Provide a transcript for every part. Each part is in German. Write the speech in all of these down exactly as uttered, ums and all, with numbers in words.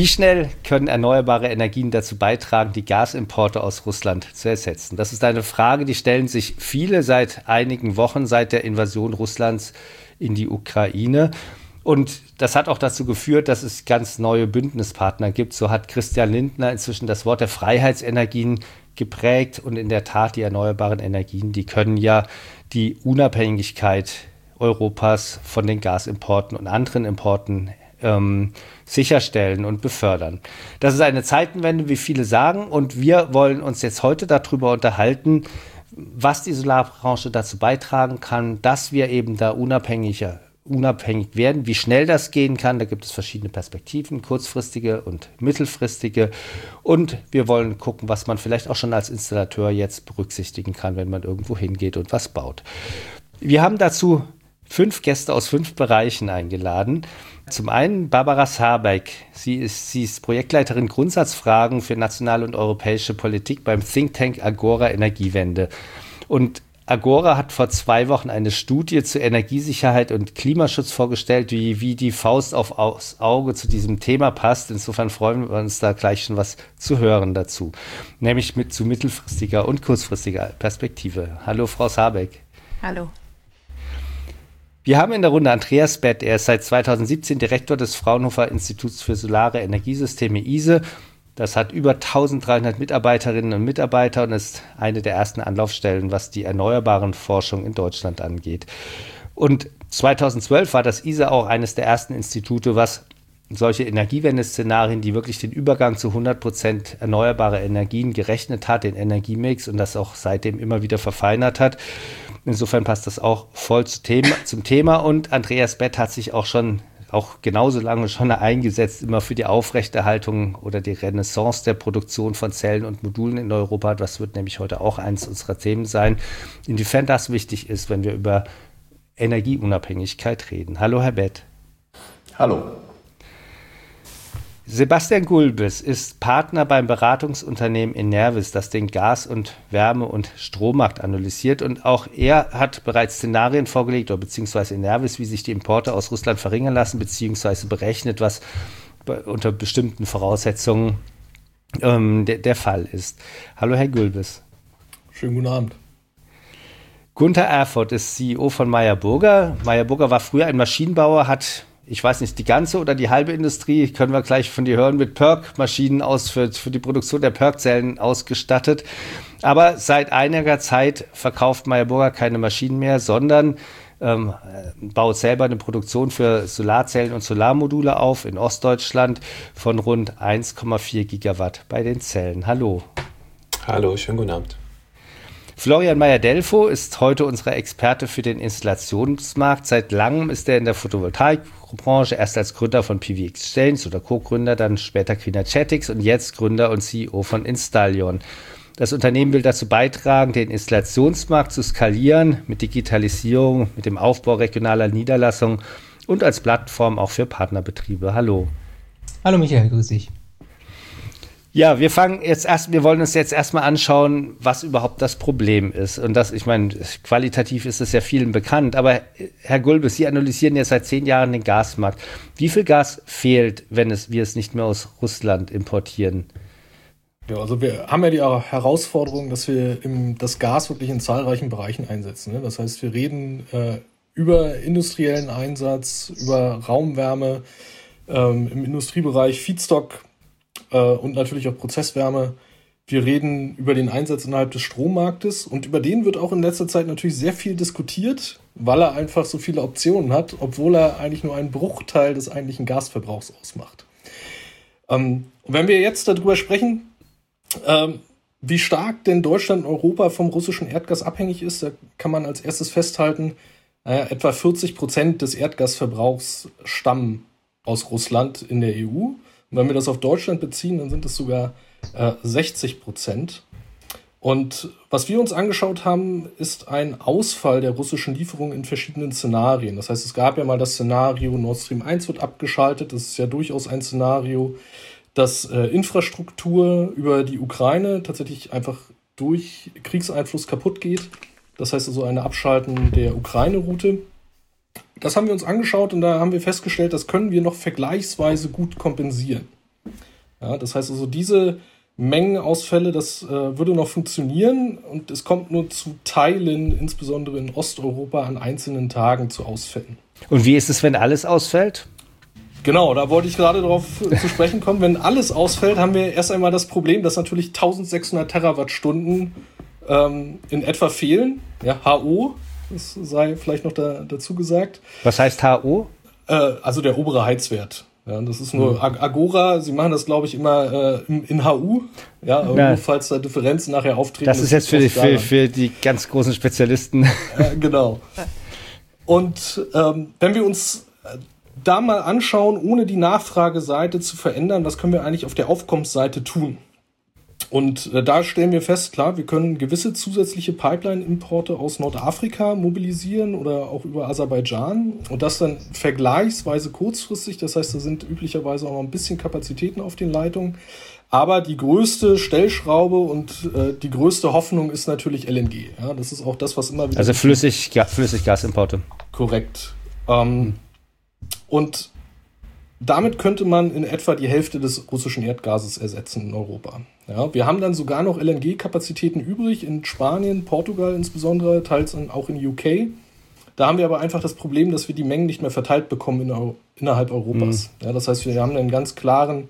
Wie schnell können erneuerbare Energien dazu beitragen, die Gasimporte aus Russland zu ersetzen? Das ist eine Frage, die stellen sich viele seit einigen Wochen, seit der Invasion Russlands in die Ukraine. Und das hat auch dazu geführt, dass es ganz neue Bündnispartner gibt. So hat Christian Lindner inzwischen das Wort der Freiheitsenergien geprägt. Und in der Tat, die erneuerbaren Energien, die können ja die Unabhängigkeit Europas von den Gasimporten und anderen Importen ähm, sicherstellen und befördern. Das ist eine Zeitenwende, wie viele sagen. Und wir wollen uns jetzt heute darüber unterhalten, was die Solarbranche dazu beitragen kann, dass wir eben da unabhängiger unabhängig werden, wie schnell das gehen kann. Da gibt es verschiedene Perspektiven, kurzfristige und mittelfristige. Und wir wollen gucken, was man vielleicht auch schon als Installateur jetzt berücksichtigen kann, wenn man irgendwo hingeht und was baut. Wir haben dazu fünf Gäste aus fünf Bereichen eingeladen. Zum einen Barbara Sabeck. Sie ist, sie ist Projektleiterin Grundsatzfragen für nationale und europäische Politik beim Think Tank Agora Energiewende. Und Agora hat vor zwei Wochen eine Studie zur Energiesicherheit und Klimaschutz vorgestellt, die wie die Faust aufs Auge zu diesem Thema passt. Insofern freuen wir uns da gleich schon was zu hören dazu, nämlich mit zu mittelfristiger und kurzfristiger Perspektive. Hallo, Frau Sabeck. Hallo. Wir haben in der Runde Andreas Bett. Er ist seit zweitausendsiebzehn Direktor des Fraunhofer Instituts für Solare Energiesysteme I S E. Das hat über eintausenddreihundert Mitarbeiterinnen und Mitarbeiter und ist eine der ersten Anlaufstellen, was die erneuerbaren Forschung in Deutschland angeht. Und zweitausendzwölf war das I S E auch eines der ersten Institute, was solche Energiewende-Szenarien, die wirklich den Übergang zu hundert Prozent erneuerbare Energien gerechnet hat, den Energiemix, und das auch seitdem immer wieder verfeinert hat. Insofern passt das auch voll zum Thema. Zum Thema. Und Andreas Bett hat sich auch schon auch genauso lange schon eingesetzt, immer für die Aufrechterhaltung oder die Renaissance der Produktion von Zellen und Modulen in Europa. Das wird nämlich heute auch eins unserer Themen sein. Inwiefern das wichtig ist, wenn wir über Energieunabhängigkeit reden. Hallo, Herr Bett. Hallo. Sebastian Gulbis ist Partner beim Beratungsunternehmen Enervis, das den Gas- und Wärme- und Strommarkt analysiert. Und auch er hat bereits Szenarien vorgelegt, oder beziehungsweise Enervis, wie sich die Importe aus Russland verringern lassen, beziehungsweise berechnet, was unter bestimmten Voraussetzungen ähm, der, der Fall ist. Hallo, Herr Gulbis. Schönen guten Abend. Gunther Erfurt ist C E O von Meyer Burger. Meyer Burger war früher ein Maschinenbauer, hat, ich weiß nicht, die ganze oder die halbe Industrie, können wir gleich von dir hören, mit Perc-Maschinen aus für, für die Produktion der Perc-Zellen ausgestattet. Aber seit einiger Zeit verkauft Meyer Burger keine Maschinen mehr, sondern ähm, baut selber eine Produktion für Solarzellen und Solarmodule auf in Ostdeutschland von rund eins Komma vier Gigawatt bei den Zellen. Hallo. Hallo, schönen guten Abend. Florian Meyer-Delfo ist heute unser Experte für den Installationsmarkt. Seit langem ist er in der Photovoltaikbranche, erst als Gründer von P V Exchange oder Co-Gründer, dann später Greenergetics und jetzt Gründer und C E O von Installion. Das Unternehmen will dazu beitragen, den Installationsmarkt zu skalieren mit Digitalisierung, mit dem Aufbau regionaler Niederlassungen und als Plattform auch für Partnerbetriebe. Hallo. Hallo Michael, grüß dich. Ja, wir fangen jetzt erst, wir wollen uns jetzt erstmal anschauen, was überhaupt das Problem ist. Und das, ich meine, qualitativ ist es ja vielen bekannt, aber Herr Gulbis, Sie analysieren jetzt seit zehn Jahren den Gasmarkt. Wie viel Gas fehlt, wenn es, wir es nicht mehr aus Russland importieren? Ja, also wir haben ja die Herausforderung, dass wir im, das Gas wirklich in zahlreichen Bereichen einsetzen. Ne? Das heißt, wir reden äh, über industriellen Einsatz, über Raumwärme, ähm, im Industriebereich Feedstock, und natürlich auch Prozesswärme. Wir reden über den Einsatz innerhalb des Strommarktes und über den wird auch in letzter Zeit natürlich sehr viel diskutiert, weil er einfach so viele Optionen hat, obwohl er eigentlich nur einen Bruchteil des eigentlichen Gasverbrauchs ausmacht. Ähm, und wenn wir jetzt darüber sprechen, ähm, wie stark denn Deutschland und Europa vom russischen Erdgas abhängig ist, da kann man als erstes festhalten, naja, etwa vierzig Prozent des Erdgasverbrauchs stammen aus Russland in der E U. Und wenn wir das auf Deutschland beziehen, dann sind es sogar äh, sechzig Prozent. Und was wir uns angeschaut haben, ist ein Ausfall der russischen Lieferungen in verschiedenen Szenarien. Das heißt, es gab ja mal das Szenario, Nord Stream eins wird abgeschaltet. Das ist ja durchaus ein Szenario, dass äh, Infrastruktur über die Ukraine tatsächlich einfach durch Kriegseinfluss kaputt geht. Das heißt also eine Abschalten der Ukraine-Route. Das haben wir uns angeschaut und da haben wir festgestellt, das können wir noch vergleichsweise gut kompensieren. Ja, das heißt also, diese Mengenausfälle, das äh, würde noch funktionieren und es kommt nur zu Teilen, insbesondere in Osteuropa, an einzelnen Tagen zu Ausfällen. Und wie ist es, wenn alles ausfällt? Genau, da wollte ich gerade darauf zu sprechen kommen. Wenn alles ausfällt, haben wir erst einmal das Problem, dass natürlich eintausendsechshundert Terawattstunden ähm, in etwa fehlen. Ja, H O, das sei vielleicht noch da, dazu gesagt. Was heißt H O? Äh, also der obere Heizwert. Ja, das ist nur Ag- Agora, sie machen das, glaube ich, immer äh, in, in H U, ja, aber ja. nur falls da Differenzen nachher auftreten. Das ist jetzt für die, für, für die ganz großen Spezialisten. Äh, genau. Und ähm, wenn wir uns da mal anschauen, ohne die Nachfrageseite zu verändern, was können wir eigentlich auf der Aufkommensseite tun? Und äh, da stellen wir fest, klar, wir können gewisse zusätzliche Pipeline-Importe aus Nordafrika mobilisieren oder auch über Aserbaidschan und das dann vergleichsweise kurzfristig. Das heißt, da sind üblicherweise auch noch ein bisschen Kapazitäten auf den Leitungen. Aber die größte Stellschraube und äh, die größte Hoffnung ist natürlich L N G. Ja, das ist auch das, was immer wieder... Also Flüssig, ja, Flüssiggasimporte. Korrekt. Ähm, hm. Und damit könnte man in etwa die Hälfte des russischen Erdgases ersetzen in Europa. Ja, wir haben dann sogar noch L N G-Kapazitäten übrig in Spanien, Portugal insbesondere, teils auch in U K. Da haben wir aber einfach das Problem, dass wir die Mengen nicht mehr verteilt bekommen in Euro, innerhalb Europas. Mhm. Ja, das heißt, wir haben einen ganz klaren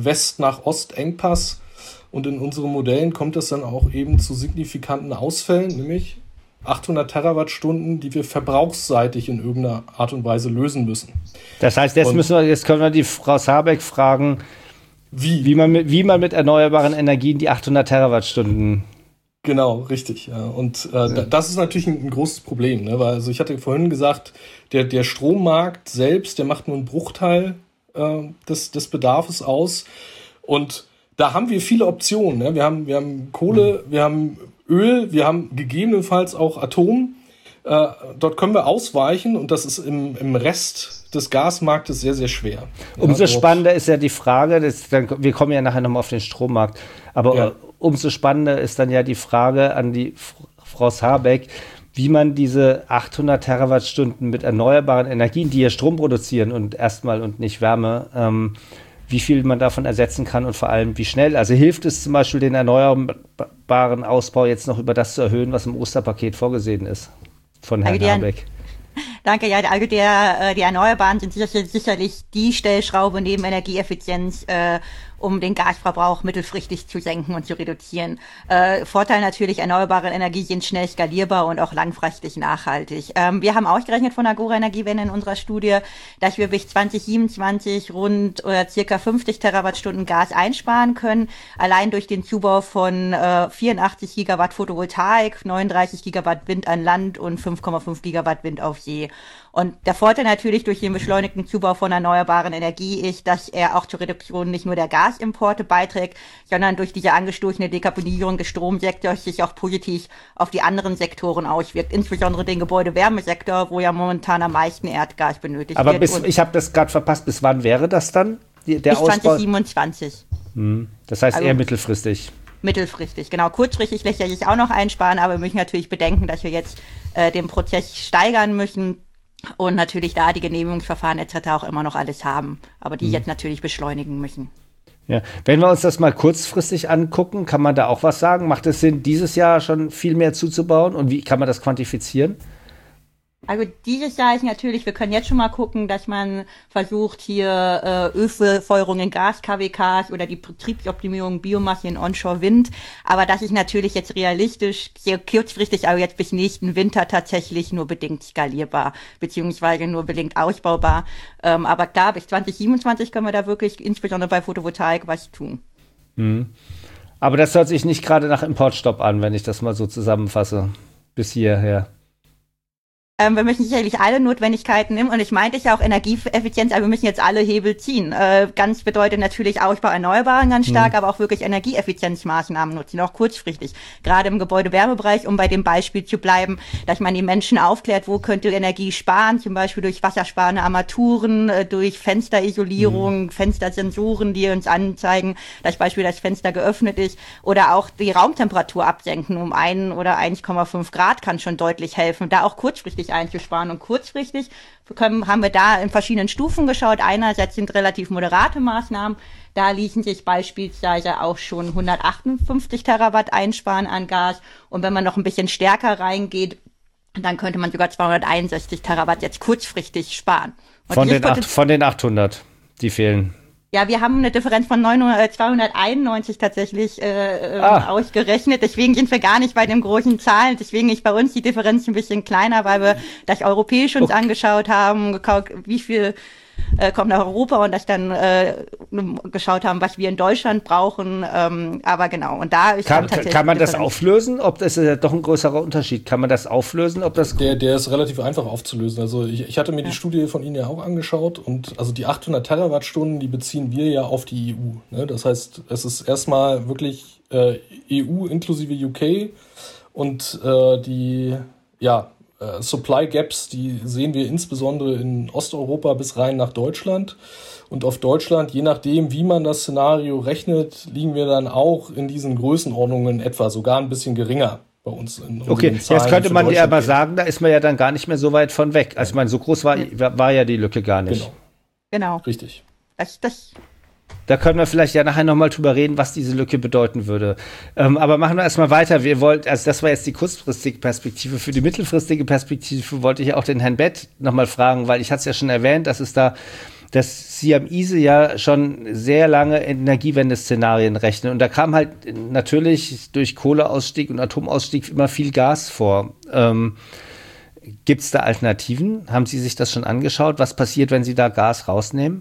West-nach-Ost-Engpass und in unseren Modellen kommt es dann auch eben zu signifikanten Ausfällen, nämlich achthundert Terawattstunden, die wir verbrauchsseitig in irgendeiner Art und Weise lösen müssen. Das heißt, jetzt, müssen wir, jetzt können wir die Frau Sabeck fragen, wie, wie, man, mit, wie man mit erneuerbaren Energien die achthundert Terawattstunden... Genau, richtig. Ja. Und äh, ja. das ist natürlich ein, ein großes Problem, ne? Weil also ich hatte vorhin gesagt, der, der Strommarkt selbst, der macht nur einen Bruchteil äh, des, des Bedarfs aus. Und da haben wir viele Optionen. Ne? Wir haben, wir haben Kohle, mhm. wir haben Öl, wir haben gegebenenfalls auch Atom. Äh, dort können wir ausweichen und das ist im, im Rest des Gasmarktes sehr, sehr schwer. Umso ja, spannender ist ja die Frage, das, dann, wir kommen ja nachher nochmal auf den Strommarkt, aber ja. umso spannender ist dann ja die Frage an die Frau Sabeck, wie man diese achthundert Terawattstunden mit erneuerbaren Energien, die ja Strom produzieren und erstmal und nicht Wärme, ähm, wie viel man davon ersetzen kann und vor allem wie schnell. Also hilft es zum Beispiel, den erneuerbaren Ausbau jetzt noch über das zu erhöhen, was im Osterpaket vorgesehen ist von Herrn Habeck? Danke, ja, also der, die Erneuerbaren sind sicherlich die Stellschraube neben Energieeffizienz, äh, um den Gasverbrauch mittelfristig zu senken und zu reduzieren. Äh, Vorteil natürlich, erneuerbare Energie sind schnell skalierbar und auch langfristig nachhaltig. Ähm, wir haben ausgerechnet von Agora Energiewende in unserer Studie, dass wir bis zwanzig siebenundzwanzig rund oder circa fünfzig Terawattstunden Gas einsparen können, allein durch den Zubau von äh, vierundachtzig Gigawatt Photovoltaik, neununddreißig Gigawatt Wind an Land und fünf Komma fünf Gigawatt Wind auf See. Und der Vorteil natürlich durch den beschleunigten Zubau von erneuerbaren Energie ist, dass er auch zur Reduktion nicht nur der Gasimporte beiträgt, sondern durch diese angestoßene Dekarbonisierung des Stromsektors sich auch positiv auf die anderen Sektoren auswirkt, insbesondere den Gebäude-Wärmesektor, wo ja momentan am meisten Erdgas benötigt Aber wird. Bis, ich habe das gerade verpasst, bis wann wäre das dann, die, der bis Ausbau? zwanzig siebenundzwanzig. Hm, das heißt also eher mittelfristig. Mittelfristig, genau. Kurzfristig lässt er sich auch noch einsparen, aber wir müssen natürlich bedenken, dass wir jetzt äh, den Prozess steigern müssen und natürlich da die Genehmigungsverfahren et cetera auch immer noch alles haben, aber die hm. jetzt natürlich beschleunigen müssen. Ja, wenn wir uns das mal kurzfristig angucken, kann man da auch was sagen? Macht es Sinn, dieses Jahr schon viel mehr zuzubauen und wie kann man das quantifizieren? Also dieses Jahr ist natürlich, wir können jetzt schon mal gucken, dass man versucht, hier äh, Ölfeuerung in Gas-K W Ks oder die Betriebsoptimierung Biomasse in Onshore-Wind. Aber das ist natürlich jetzt realistisch, sehr kurzfristig, aber jetzt bis nächsten Winter tatsächlich nur bedingt skalierbar, beziehungsweise nur bedingt ausbaubar. Ähm, aber klar, bis zwanzig siebenundzwanzig können wir da wirklich, insbesondere bei Photovoltaik, was tun. Mhm. Aber das hört sich nicht gerade nach Importstopp an, wenn ich das mal so zusammenfasse, bis hierher. Ähm, wir müssen sicherlich alle Notwendigkeiten nehmen und ich meinte ja auch Energieeffizienz, aber wir müssen jetzt alle Hebel ziehen. Äh, ganz bedeutet natürlich Ausbau Erneuerbaren ganz stark, mhm. aber auch wirklich Energieeffizienzmaßnahmen nutzen, auch kurzfristig. Gerade im Gebäude-Wärmebereich, um bei dem Beispiel zu bleiben, dass man die Menschen aufklärt, wo könnte Energie sparen, zum Beispiel durch wassersparende Armaturen, äh, durch Fensterisolierung, mhm. Fenstersensoren, die uns anzeigen, dass beispielsweise das Fenster geöffnet ist oder auch die Raumtemperatur absenken um ein oder eins Komma fünf Grad kann schon deutlich helfen, da auch kurzfristig mittelfristig einzusparen. Und kurzfristig können, haben wir da in verschiedenen Stufen geschaut. Einerseits sind relativ moderate Maßnahmen. Da ließen sich beispielsweise auch schon hundertachtundfünfzig Terawatt einsparen an Gas. Und wenn man noch ein bisschen stärker reingeht, dann könnte man sogar zweihunderteinundsechzig Terawatt jetzt kurzfristig sparen. Und von den, acht, von den achthundert, die fehlen. Ja, wir haben eine Differenz von neunhundert, zweihunderteinundneunzig tatsächlich äh, ah. ausgerechnet. Deswegen sind wir gar nicht bei den großen Zahlen. Deswegen ist bei uns die Differenz ein bisschen kleiner, weil wir das europäisch uns okay. angeschaut haben, geguckt, wie viel äh, kommt nach Europa und das dann äh, geschaut haben, was wir in Deutschland brauchen. Ähm, aber genau, und da ist kann, kann man das auflösen? Ob das ist ja doch ein größerer Unterschied. Kann man das auflösen? Ob das der, der ist relativ einfach aufzulösen. Also ich, ich hatte mir ja. die Studie von Ihnen ja auch angeschaut und also die achthundert Terawattstunden, die beziehen wir ja auf die E U. Ne? Das heißt, es ist erstmal wirklich äh, E U inklusive U K und äh, die ja Uh, Supply Gaps, die sehen wir insbesondere in Osteuropa bis rein nach Deutschland. Und auf Deutschland, je nachdem, wie man das Szenario rechnet, liegen wir dann auch in diesen Größenordnungen etwa sogar ein bisschen geringer bei uns. In okay, jetzt könnte man ja mal sagen, da ist man ja dann gar nicht mehr so weit von weg. Also ich meine, so groß war, war ja die Lücke gar nicht. Genau. Genau. Richtig. Das, das Da können wir vielleicht ja nachher nochmal drüber reden, was diese Lücke bedeuten würde. Ähm, aber machen wir erstmal weiter. Wir wollten, also das war jetzt die kurzfristige Perspektive. Für die mittelfristige Perspektive wollte ich auch den Herrn Bett nochmal fragen, weil ich hatte es ja schon erwähnt, dass es da, dass Sie am I S E ja schon sehr lange Energiewende-Szenarien rechnen. Und da kam halt natürlich durch Kohleausstieg und Atomausstieg immer viel Gas vor. Ähm, Gibt es da Alternativen? Haben Sie sich das schon angeschaut? Was passiert, wenn Sie da Gas rausnehmen?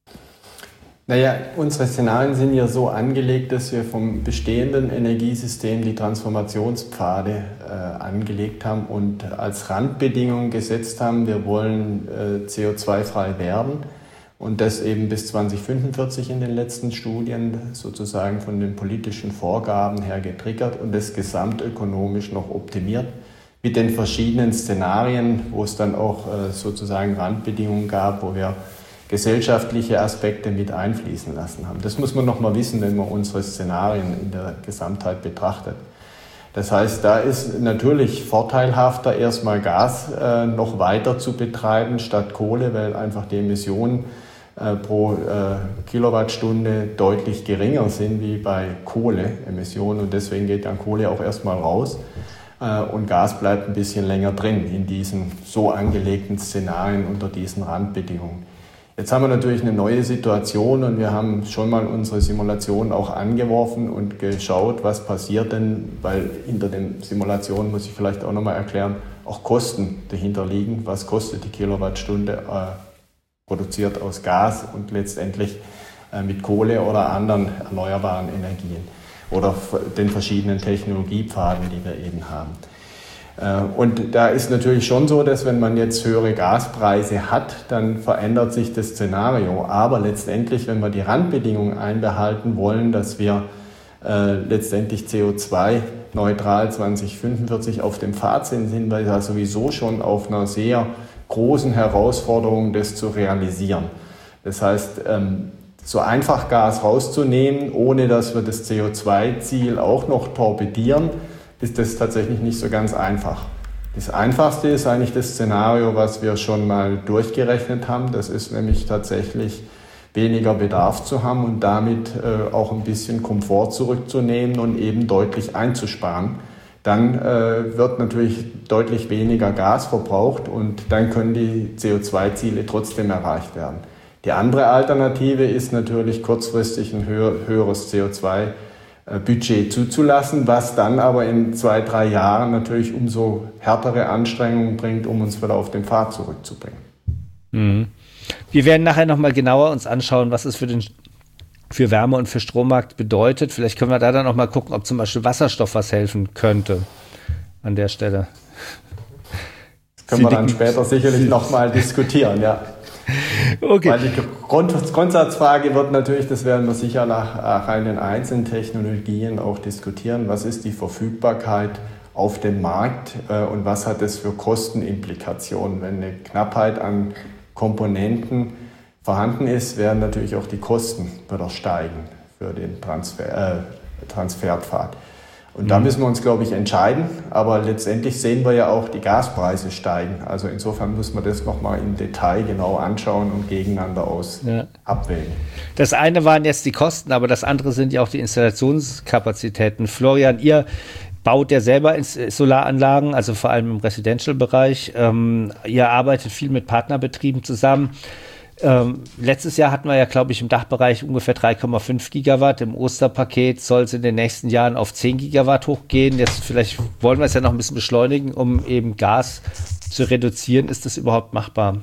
Naja, unsere Szenarien sind ja so angelegt, dass wir vom bestehenden Energiesystem die Transformationspfade äh, angelegt haben und als Randbedingung gesetzt haben, wir wollen äh, C O zwei frei werden und das eben bis zweitausendfünfundvierzig in den letzten Studien sozusagen von den politischen Vorgaben her getriggert und das gesamtökonomisch noch optimiert mit den verschiedenen Szenarien, wo es dann auch äh, sozusagen Randbedingungen gab, wo wir gesellschaftliche Aspekte mit einfließen lassen haben. Das muss man noch mal wissen, wenn man unsere Szenarien in der Gesamtheit betrachtet. Das heißt, da ist natürlich vorteilhafter, erstmal Gas äh, noch weiter zu betreiben statt Kohle, weil einfach die Emissionen äh, pro äh, Kilowattstunde deutlich geringer sind wie bei Kohleemissionen und deswegen geht dann Kohle auch erstmal raus äh, und Gas bleibt ein bisschen länger drin in diesen so angelegten Szenarien unter diesen Randbedingungen. Jetzt haben wir natürlich eine neue Situation und wir haben schon mal unsere Simulation auch angeworfen und geschaut, was passiert denn, weil hinter den Simulationen, muss ich vielleicht auch nochmal erklären, auch Kosten dahinter liegen. Was kostet die Kilowattstunde äh, produziert aus Gas und letztendlich äh, mit Kohle oder anderen erneuerbaren Energien oder den verschiedenen Technologiepfaden, die wir eben haben. Und da ist natürlich schon so, dass wenn man jetzt höhere Gaspreise hat, dann verändert sich das Szenario. Aber letztendlich, wenn wir die Randbedingungen einbehalten wollen, dass wir äh, letztendlich C O zwei neutral zweitausendfünfundvierzig auf dem Pfad sind, sind wir ja sowieso schon auf einer sehr großen Herausforderung, das zu realisieren. Das heißt, ähm, so einfach Gas rauszunehmen, ohne dass wir das C O zwei Ziel auch noch torpedieren, ist das tatsächlich nicht so ganz einfach. Das Einfachste ist eigentlich das Szenario, was wir schon mal durchgerechnet haben. Das ist nämlich tatsächlich weniger Bedarf zu haben und damit äh, auch ein bisschen Komfort zurückzunehmen und eben deutlich einzusparen. Dann äh, wird natürlich deutlich weniger Gas verbraucht und dann können die C O zwei Ziele trotzdem erreicht werden. Die andere Alternative ist natürlich kurzfristig ein höher, höheres C O zwei Budget zuzulassen, was dann aber in zwei, drei Jahren natürlich umso härtere Anstrengungen bringt, um uns wieder auf den Pfad zurückzubringen. Mhm. Wir werden nachher nochmal genauer uns anschauen, was es für den für Wärme- und für Strommarkt bedeutet. Vielleicht können wir da dann noch mal gucken, ob zum Beispiel Wasserstoff was helfen könnte an der Stelle. Das können Sie wir dann später sicherlich nochmal diskutieren, ja. Okay. Weil die Grund, Grundsatzfrage wird natürlich, das werden wir sicher nach rein den einzelnen Technologien auch diskutieren, was ist die Verfügbarkeit auf dem Markt äh, und was hat das für Kostenimplikationen. Wenn eine Knappheit an Komponenten vorhanden ist, werden natürlich auch die Kosten wieder steigen für den Transfer, äh, Transferpfad. Und da müssen wir uns, glaube ich, entscheiden. Aber letztendlich sehen wir ja auch, die Gaspreise steigen. Also insofern muss man das nochmal im Detail genau anschauen und gegeneinander aus ja. abwägen. Das eine waren jetzt die Kosten, aber das andere sind ja auch die Installationskapazitäten. Florian, ihr baut ja selber Solaranlagen, also vor allem im Residential-Bereich. Ähm, ihr arbeitet viel mit Partnerbetrieben zusammen. Ähm, letztes Jahr hatten wir ja, glaube ich, im Dachbereich ungefähr drei Komma fünf Gigawatt. Im Osterpaket soll es in den nächsten Jahren auf zehn Gigawatt hochgehen. Jetzt vielleicht wollen wir es ja noch ein bisschen beschleunigen, um eben Gas zu reduzieren. Ist das überhaupt machbar?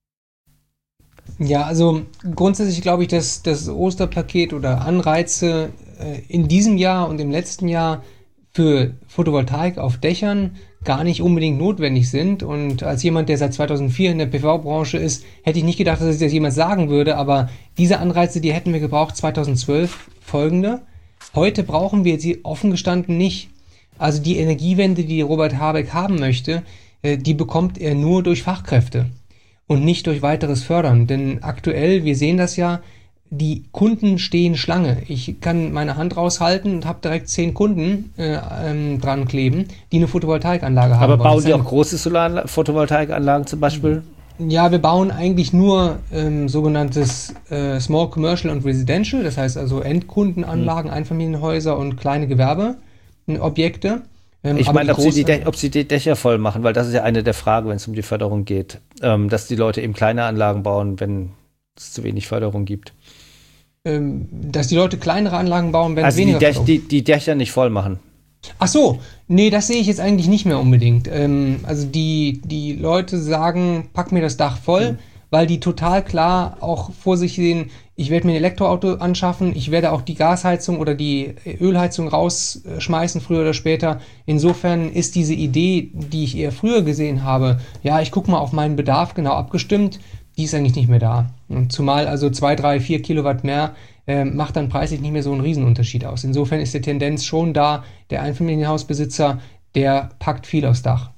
Ja, also grundsätzlich glaube ich, dass das Osterpaket oder Anreize äh, in diesem Jahr und im letzten Jahr für Photovoltaik auf Dächern gar nicht unbedingt notwendig sind. Und als jemand, der seit zweitausendvier in der P V-Branche ist, hätte ich nicht gedacht, dass das jemand sagen würde. Aber diese Anreize, die hätten wir gebraucht zweitausendzwölf folgende. Heute brauchen wir sie offen gestanden nicht. Also die Energiewende, die Robert Habeck haben möchte, die bekommt er nur durch Fachkräfte und nicht durch weiteres Fördern. Denn aktuell, wir sehen das ja, die Kunden stehen Schlange. Ich kann meine Hand raushalten und habe direkt zehn Kunden äh, ähm, dran kleben, die eine Photovoltaikanlage haben. Aber bauen die auch große Solar-Photovoltaikanlagen zum Beispiel? Ja, wir bauen eigentlich nur ähm, sogenanntes äh, Small Commercial und Residential, das heißt also Endkundenanlagen, mhm. Einfamilienhäuser und kleine Gewerbeobjekte. Ähm, ich meine, ob, ob sie die Dächer voll machen, weil das ist ja eine der Fragen, wenn es um die Förderung geht, ähm, dass die Leute eben kleine Anlagen bauen, wenn es zu wenig Förderung gibt. Ähm, dass die Leute kleinere Anlagen bauen, wenn es also weniger die, Däch, die, die Dächer nicht voll machen. Ach so, nee, das sehe ich jetzt eigentlich nicht mehr unbedingt. Ähm, also die, die Leute sagen, pack mir das Dach voll, mhm. weil die total klar auch vor sich sehen, ich werde mir ein Elektroauto anschaffen, ich werde auch die Gasheizung oder die Ölheizung rausschmeißen, früher oder später. Insofern ist diese Idee, die ich eher früher gesehen habe, ja, ich gucke mal auf meinen Bedarf genau abgestimmt, die ist eigentlich nicht mehr da. Und zumal also zwei, drei, vier Kilowatt mehr äh, macht dann preislich nicht mehr so einen Riesenunterschied aus. Insofern ist die Tendenz schon da, der Einfamilienhausbesitzer, der packt viel aufs Dach.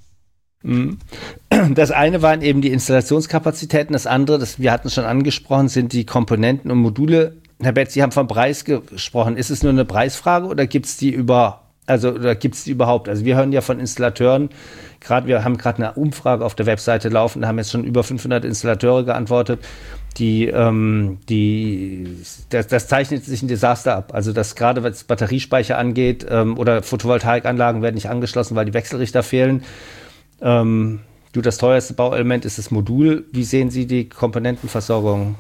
Das eine waren eben die Installationskapazitäten, das andere, das wir hatten es schon angesprochen, sind die Komponenten und Module. Herr Betz, Sie haben vom Preis gesprochen. Ist es nur eine Preisfrage oder gibt es die über, also oder gibt es die überhaupt? Also wir hören ja von Installateuren, gerade wir haben gerade eine Umfrage auf der Webseite laufen, da haben jetzt schon über fünfhundert Installateure geantwortet. Die, ähm, die, das, das zeichnet sich ein Desaster ab. Also dass gerade was Batteriespeicher angeht ähm, oder Photovoltaikanlagen werden nicht angeschlossen, weil die Wechselrichter fehlen. Ähm, du, das teuerste Bauelement ist das Modul. Wie sehen Sie die Komponentenversorgung?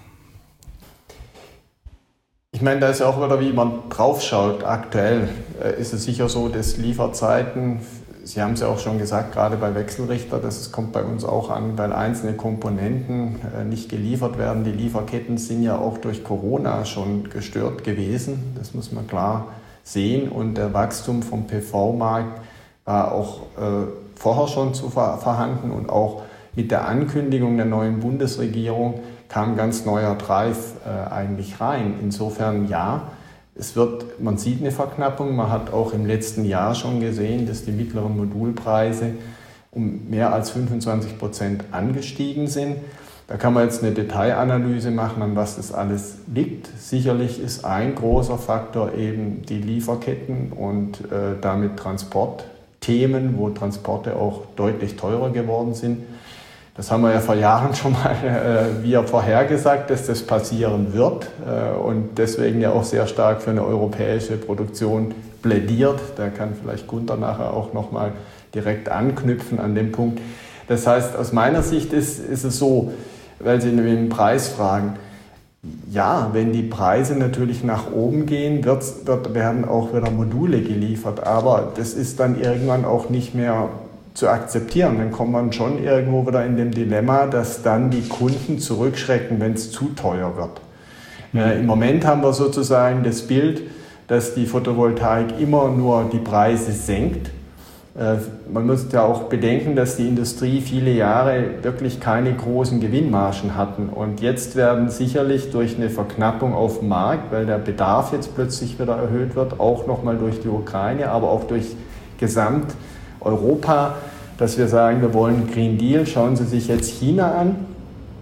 Ich meine, da ist ja auch wieder, wie man drauf schaut. Aktuell äh, ist es sicher so, dass Lieferzeiten, Sie haben es ja auch schon gesagt, gerade bei Wechselrichter, das kommt bei uns auch an, weil einzelne Komponenten äh, nicht geliefert werden. Die Lieferketten sind ja auch durch Corona schon gestört gewesen. Das muss man klar sehen. Und der Wachstum vom P V-Markt war auch äh, vorher schon zu ver- vorhanden und auch mit der Ankündigung der neuen Bundesregierung kam ganz neuer Drive äh, eigentlich rein. Insofern ja, es wird, man sieht eine Verknappung. Man hat auch im letzten Jahr schon gesehen, dass die mittleren Modulpreise um mehr als fünfundzwanzig Prozent angestiegen sind. Da kann man jetzt eine Detailanalyse machen, an was das alles liegt. Sicherlich ist ein großer Faktor eben die Lieferketten und äh, damit Transportthemen, wo Transporte auch deutlich teurer geworden sind. Das haben wir ja vor Jahren schon mal äh, wie vorhergesagt, dass das passieren wird äh, und deswegen ja auch sehr stark für eine europäische Produktion plädiert. Da kann vielleicht Gunther nachher auch nochmal direkt anknüpfen an dem Punkt. Das heißt, aus meiner Sicht ist, ist es so, weil Sie den Preis fragen, ja, wenn die Preise natürlich nach oben gehen, wird, wird, werden auch wieder Module geliefert, aber das ist dann irgendwann auch nicht mehr zu akzeptieren. Dann kommt man schon irgendwo wieder in dem Dilemma, dass dann die Kunden zurückschrecken, wenn es zu teuer wird. Mhm. Äh, Im Moment haben wir sozusagen das Bild, dass die Photovoltaik immer nur die Preise senkt. Äh, man muss ja auch bedenken, dass die Industrie viele Jahre wirklich keine großen Gewinnmargen hatten. Und jetzt werden sicherlich durch eine Verknappung auf dem Markt, weil der Bedarf jetzt plötzlich wieder erhöht wird, auch nochmal durch die Ukraine, aber auch durch Gesamt Europa, dass wir sagen, wir wollen Green Deal. Schauen Sie sich jetzt China an.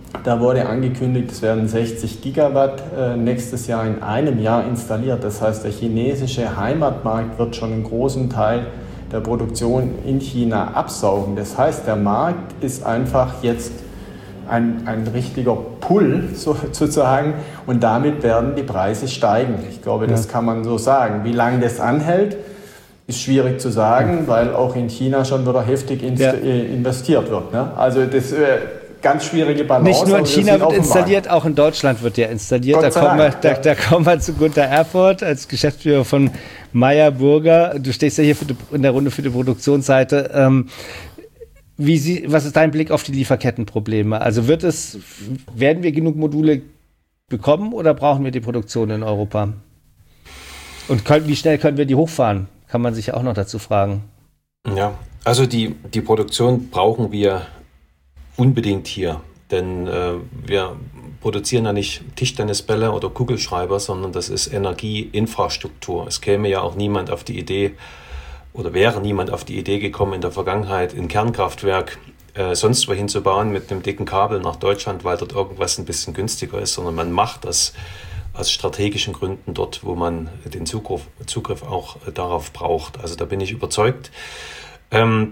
Da wurde angekündigt, es werden sechzig Gigawatt äh, nächstes Jahr in einem Jahr installiert. Das heißt, der chinesische Heimatmarkt wird schon einen großen Teil der Produktion in China absaugen. Das heißt, der Markt ist einfach jetzt ein, ein richtiger Pull sozusagen und damit werden die Preise steigen. Ich glaube, das kann man so sagen. Wie lange das anhält, ist schwierig zu sagen, weil auch in China schon wieder heftig ja. investiert wird. Ne? Also das äh, ganz schwierige Balance. Nicht nur in China wird installiert, auch in Deutschland wird ja installiert. Da kommen, wir, da, da kommen wir zu Gunter Erfurt als Geschäftsführer von Meyer Burger. Du stehst ja hier für die, in der Runde für die Produktionsseite. Ähm, wie sie, was ist dein Blick auf die Lieferkettenprobleme? Also wird es, werden wir genug Module bekommen oder brauchen wir die Produktion in Europa? Und können, wie schnell können wir die hochfahren? Kann man sich ja auch noch dazu fragen. Ja, also die, die Produktion brauchen wir unbedingt hier, denn äh, wir produzieren ja nicht Tischtennisbälle oder Kugelschreiber, sondern das ist Energieinfrastruktur. Es käme ja auch niemand auf die Idee oder wäre niemand auf die Idee gekommen, in der Vergangenheit ein Kernkraftwerk äh, sonst wohin zu bauen mit einem dicken Kabel nach Deutschland, weil dort irgendwas ein bisschen günstiger ist, sondern man macht das aus strategischen Gründen dort, wo man den Zugriff, Zugriff auch äh, darauf braucht. Also da bin ich überzeugt. Ähm,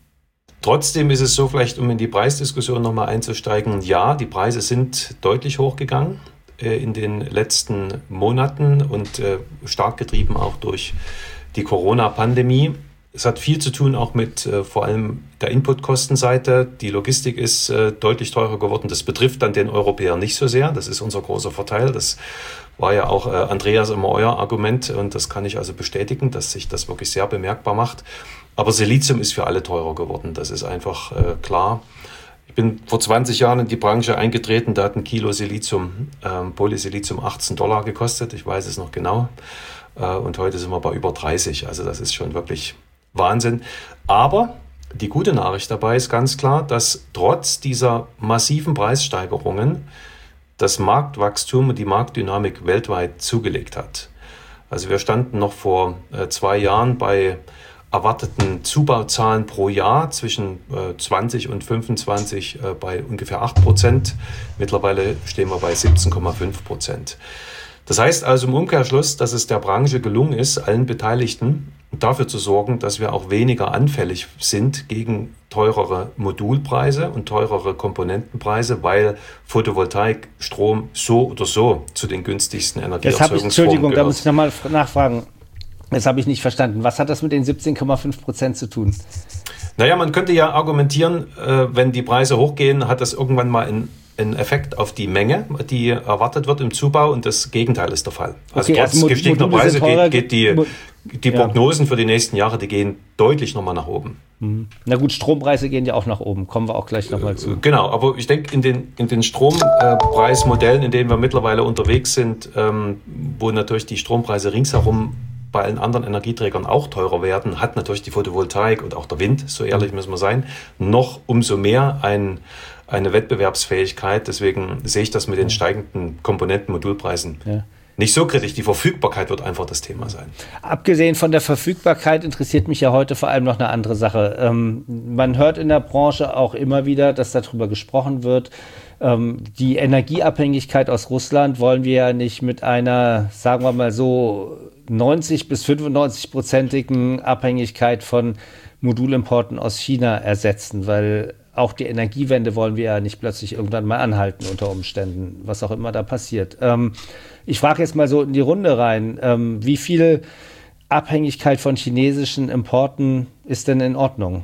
Trotzdem ist es so, vielleicht um in die Preisdiskussion nochmal einzusteigen, ja, die Preise sind deutlich hochgegangen äh, in den letzten Monaten und äh, stark getrieben auch durch die Corona-Pandemie. Es hat viel zu tun auch mit äh, vor allem der Inputkostenseite. Die Logistik ist äh, deutlich teurer geworden. Das betrifft dann den Europäer nicht so sehr. Das ist unser großer Vorteil. Das war ja auch äh, Andreas immer euer Argument und das kann ich also bestätigen, dass sich das wirklich sehr bemerkbar macht. Aber Silizium ist für alle teurer geworden. Das ist einfach äh, klar. Ich bin vor zwanzig Jahren in die Branche eingetreten. Da hat ein Kilo Silizium, ähm, Polysilizium achtzehn Dollar gekostet. Ich weiß es noch genau. Äh, und heute sind wir bei über dreißig. Also das ist schon wirklich Wahnsinn. Aber die gute Nachricht dabei ist ganz klar, dass trotz dieser massiven Preissteigerungen das Marktwachstum und die Marktdynamik weltweit zugelegt hat. Also wir standen noch vor äh, zwei Jahren bei erwarteten Zubauzahlen pro Jahr zwischen äh, zwanzig und fünfundzwanzig äh, bei ungefähr acht Prozent. Mittlerweile stehen wir bei siebzehn Komma fünf Prozent. Das heißt also im Umkehrschluss, dass es der Branche gelungen ist, allen Beteiligten dafür zu sorgen, dass wir auch weniger anfällig sind gegen teurere Modulpreise und teurere Komponentenpreise, weil Photovoltaik, Strom so oder so zu den günstigsten Energieerzeugungsformen gehört. Entschuldigung, da muss ich nochmal nachfragen. Das habe ich nicht verstanden. Was hat das mit den siebzehn Komma fünf Prozent zu tun? Naja, man könnte ja argumentieren, äh, wenn die Preise hochgehen, hat das irgendwann mal einen, einen Effekt auf die Menge, die erwartet wird im Zubau und das Gegenteil ist der Fall. Also okay, trotz also gestiegener Preise geht, geht die, die Prognosen ja. für die nächsten Jahre, die gehen deutlich nochmal nach oben. Mhm. Na gut, Strompreise gehen ja auch nach oben, kommen wir auch gleich nochmal zu. Genau, aber ich denke, in den, in den Strompreismodellen, in denen wir mittlerweile unterwegs sind, ähm, wo natürlich die Strompreise ringsherum bei allen anderen Energieträgern auch teurer werden, hat natürlich die Photovoltaik und auch der Wind, so ehrlich müssen wir sein, noch umso mehr ein, eine Wettbewerbsfähigkeit. Deswegen sehe ich das mit den steigenden Komponenten-Modulpreisen ja. nicht so kritisch. Die Verfügbarkeit wird einfach das Thema sein. Abgesehen von der Verfügbarkeit interessiert mich ja heute vor allem noch eine andere Sache. Ähm, man hört in der Branche auch immer wieder, dass darüber gesprochen wird. Ähm, die Energieabhängigkeit aus Russland wollen wir ja nicht mit einer, sagen wir mal so, neunzig bis fünfundneunzig-prozentigen Abhängigkeit von Modulimporten aus China ersetzen, weil auch die Energiewende wollen wir ja nicht plötzlich irgendwann mal anhalten unter Umständen, was auch immer da passiert. Ähm, ich frage jetzt mal so in die Runde rein, ähm, wie viel Abhängigkeit von chinesischen Importen ist denn in Ordnung?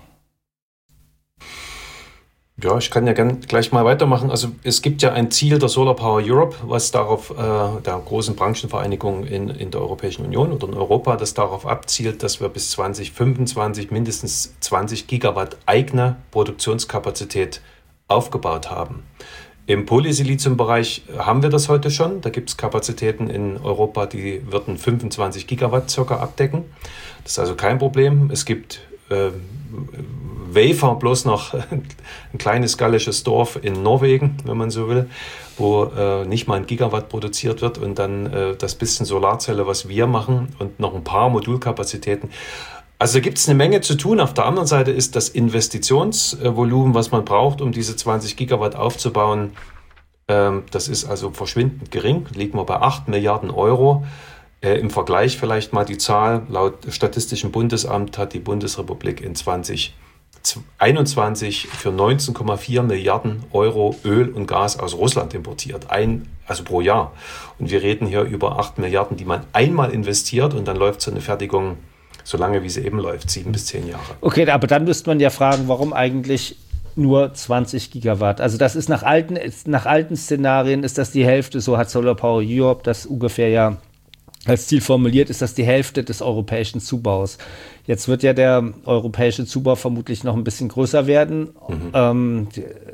Ja, ich kann ja gern gleich mal weitermachen. Also es gibt ja ein Ziel der Solar Power Europe, was darauf, äh, der großen Branchenvereinigung in, in der Europäischen Union oder in Europa, das darauf abzielt, dass wir bis zwanzig fünfundzwanzig mindestens zwanzig Gigawatt eigene Produktionskapazität aufgebaut haben. Im Polysilizium-Bereich haben wir das heute schon. Da gibt es Kapazitäten in Europa, die würden fünfundzwanzig Gigawatt circa abdecken. Das ist also kein Problem. Es gibt äh, Wafer, bloß noch ein kleines gallisches Dorf in Norwegen, wenn man so will, wo äh, nicht mal ein Gigawatt produziert wird und dann äh, das bisschen Solarzelle, was wir machen und noch ein paar Modulkapazitäten. Also gibt es eine Menge zu tun. Auf der anderen Seite ist das Investitionsvolumen, was man braucht, um diese zwanzig Gigawatt aufzubauen, Ähm, das ist also verschwindend gering, liegen wir bei acht Milliarden Euro. Äh, Im Vergleich vielleicht mal die Zahl, laut Statistischem Bundesamt hat die Bundesrepublik in zwanzig einundzwanzig für neunzehn Komma vier Milliarden Euro Öl und Gas aus Russland importiert, ein, also pro Jahr. Und wir reden hier über acht Milliarden, die man einmal investiert und dann läuft so eine Fertigung so lange, wie sie eben läuft, sieben bis zehn Jahre. Okay, aber dann müsste man ja fragen, warum eigentlich nur zwanzig Gigawatt? Also das ist nach alten, nach alten Szenarien ist das die Hälfte, so hat Solar Power Europe das ungefähr ja als Ziel formuliert, ist das die Hälfte des europäischen Zubaus. Jetzt wird ja der europäische Zubau vermutlich noch ein bisschen größer werden. Mhm. Ähm,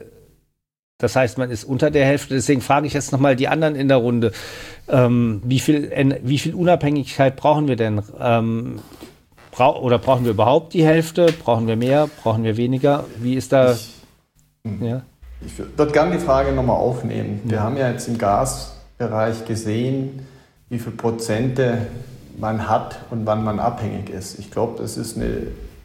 das heißt, man ist unter der Hälfte. Deswegen frage ich jetzt nochmal die anderen in der Runde. Ähm, wie viel, wie viel Unabhängigkeit brauchen wir denn? Ähm, bra- oder brauchen wir überhaupt die Hälfte? Brauchen wir mehr? Brauchen wir weniger? Wie ist da... Ich, ja? ich würde gerne die Frage nochmal aufnehmen. Wir mhm. haben ja jetzt im Gasbereich gesehen, wie viele Prozente man hat und wann man abhängig ist. Ich glaube, das ist eine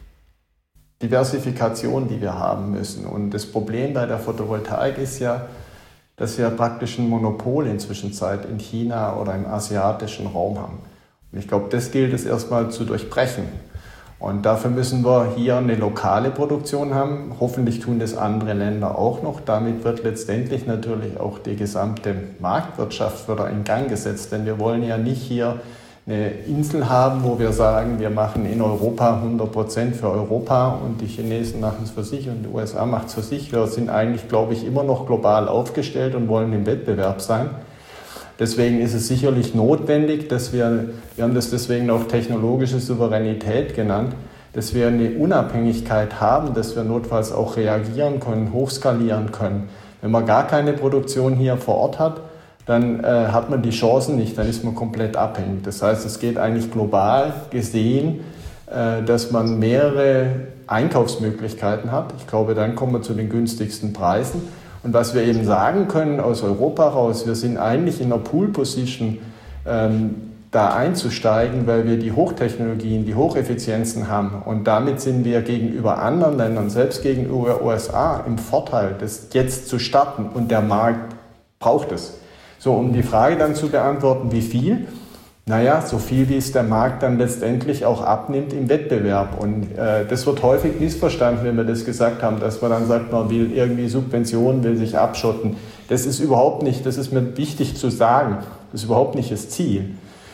Diversifikation, die wir haben müssen. Und das Problem bei der Photovoltaik ist ja, dass wir praktisch ein Monopol inzwischen in China oder im asiatischen Raum haben. Und ich glaube, das gilt es erstmal zu durchbrechen. Und dafür müssen wir hier eine lokale Produktion haben. Hoffentlich tun das andere Länder auch noch. Damit wird letztendlich natürlich auch die gesamte Marktwirtschaft wieder in Gang gesetzt. Denn wir wollen ja nicht hier eine Insel haben, wo wir sagen, wir machen in Europa hundert Prozent für Europa und die Chinesen machen es für sich und die U S A macht es für sich. Wir sind eigentlich, glaube ich, immer noch global aufgestellt und wollen im Wettbewerb sein. Deswegen ist es sicherlich notwendig, dass wir, wir haben das deswegen auch technologische Souveränität genannt, dass wir eine Unabhängigkeit haben, dass wir notfalls auch reagieren können, hochskalieren können. Wenn man gar keine Produktion hier vor Ort hat, dann äh, hat man die Chancen nicht, dann ist man komplett abhängig. Das heißt, es geht eigentlich global gesehen, äh, dass man mehrere Einkaufsmöglichkeiten hat. Ich glaube, dann kommen wir zu den günstigsten Preisen. Und was wir eben sagen können aus Europa raus, wir sind eigentlich in einer Pool-Position, ähm, da einzusteigen, weil wir die Hochtechnologien, die Hocheffizienzen haben. Und damit sind wir gegenüber anderen Ländern, selbst gegenüber U S A, im Vorteil, das jetzt zu starten. Und der Markt braucht es. So, um die Frage dann zu beantworten, wie viel? Naja, so viel, wie es der Markt dann letztendlich auch abnimmt im Wettbewerb. Und äh, das wird häufig missverstanden, wenn wir das gesagt haben, dass man dann sagt, man will irgendwie Subventionen, will sich abschotten. Das ist überhaupt nicht, das ist mir wichtig zu sagen, das ist überhaupt nicht das Ziel.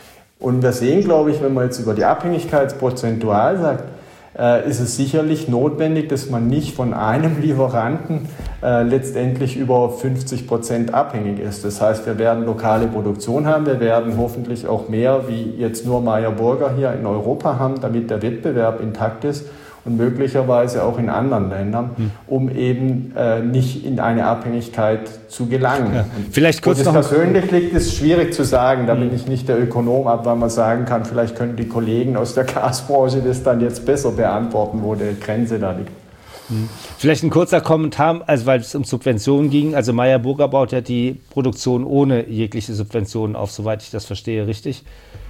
Und wir sehen, glaube ich, wenn man jetzt über die Abhängigkeit prozentual sagt, äh, ist es sicherlich notwendig, dass man nicht von einem Lieferanten äh, letztendlich über fünfzig Prozent abhängig ist. Das heißt, wir werden lokale Produktion haben, wir werden hoffentlich auch mehr wie jetzt nur Meyer Burger hier in Europa haben, damit der Wettbewerb intakt ist und möglicherweise auch in anderen Ländern, hm. um eben äh, nicht in eine Abhängigkeit zu gelangen. Ja. Vielleicht kurz Wo noch das persönlich liegt, ist schwierig zu sagen. Da hm. bin ich nicht der Ökonom, ab weil man sagen kann, vielleicht können die Kollegen aus der Gasbranche das dann jetzt besser beantworten, wo die Grenze da liegt. Hm. Vielleicht ein kurzer Kommentar, also weil es um Subventionen ging. Also Meyer Burger baut ja die Produktion ohne jegliche Subventionen auf, soweit ich das verstehe, richtig?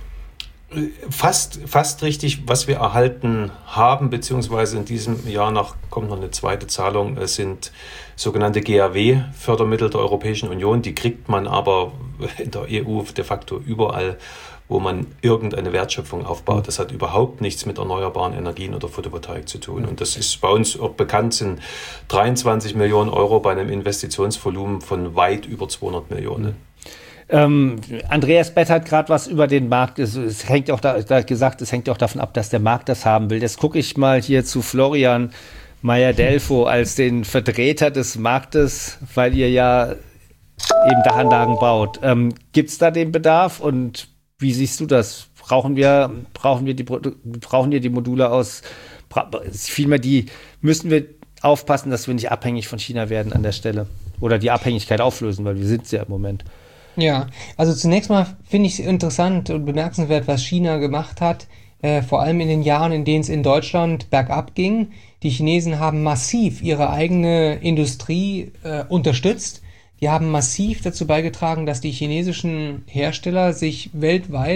Fast, fast richtig, was wir erhalten haben, beziehungsweise in diesem Jahr noch kommt noch eine zweite Zahlung, es sind sogenannte G A W-Fördermittel der Europäischen Union. Die kriegt man aber in der E U de facto überall, wo man irgendeine Wertschöpfung aufbaut. Das hat überhaupt nichts mit erneuerbaren Energien oder Photovoltaik zu tun. Und das ist bei uns auch bekannt, sind dreiundzwanzig Millionen Euro bei einem Investitionsvolumen von weit über zweihundert Millionen. Ähm, Andreas Bett hat gerade was über den Markt, es, es hängt auch da, da gesagt, es hängt auch davon ab, dass der Markt das haben will. Jetzt gucke ich mal hier zu Florian Meyer-Delfo als den Vertreter des Marktes, weil ihr ja eben Dachanlagen baut. Ähm, Gibt es da den Bedarf und wie siehst du das? Brauchen wir, brauchen wir die, brauchen wir die Module aus, vielmehr die, müssen wir aufpassen, dass wir nicht abhängig von China werden an der Stelle oder die Abhängigkeit auflösen, weil wir sind es ja im Moment. Ja, also zunächst mal finde ich es interessant und bemerkenswert, was China gemacht hat, äh, vor allem in den Jahren, in denen es in Deutschland bergab ging. Die Chinesen haben massiv ihre eigene Industrie äh, unterstützt. Die haben massiv dazu beigetragen, dass die chinesischen Hersteller sich weltweit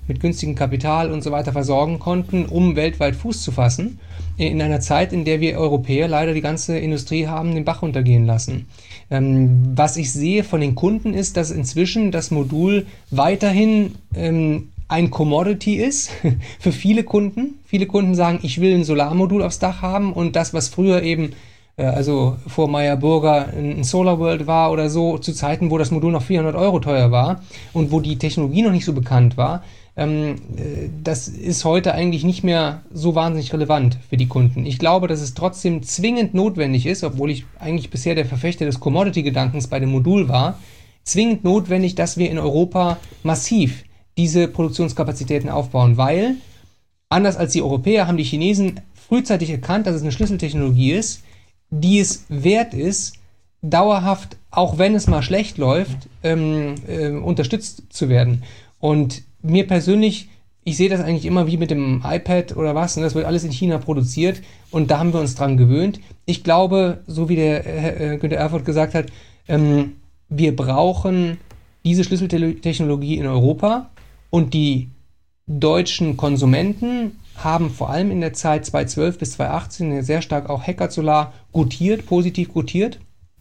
mit günstigem Kapital und so weiter versorgen konnten, um weltweit Fuß zu fassen, in einer Zeit, in der wir Europäer leider die ganze Industrie haben den Bach runtergehen lassen. Ähm, was ich sehe von den Kunden ist, dass inzwischen das Modul weiterhin ähm, ein Commodity ist für viele Kunden. Viele Kunden sagen, ich will ein Solarmodul aufs Dach haben und das, was früher eben äh, also vor Meyer Burger ein SolarWorld war oder so, zu Zeiten, wo das Modul noch vierhundert Euro teuer war und wo die Technologie noch nicht so bekannt war, ähm, äh, das ist heute eigentlich nicht mehr so wahnsinnig relevant für die Kunden. Ich glaube, dass es trotzdem zwingend notwendig ist, obwohl ich eigentlich bisher der Verfechter des Commodity-Gedankens bei dem Modul war, zwingend notwendig, dass wir in Europa massiv diese Produktionskapazitäten aufbauen, weil, anders als die Europäer, haben die Chinesen frühzeitig erkannt, dass es eine Schlüsseltechnologie ist, die es wert ist, dauerhaft, auch wenn es mal schlecht läuft, ähm, äh, unterstützt zu werden. Und mir persönlich, ich sehe das eigentlich immer wie mit dem iPad oder was, und das wird alles in China produziert und da haben wir uns dran gewöhnt. Ich glaube, so wie der äh, Günther Erfurt gesagt hat, ähm, wir brauchen diese Schlüsseltechnologie in Europa. Und die deutschen Konsumenten haben vor allem in der Zeit zweitausendzwölf bis zweitausendachtzehn sehr stark auch Heckert Solar gutiert, positiv gutiert.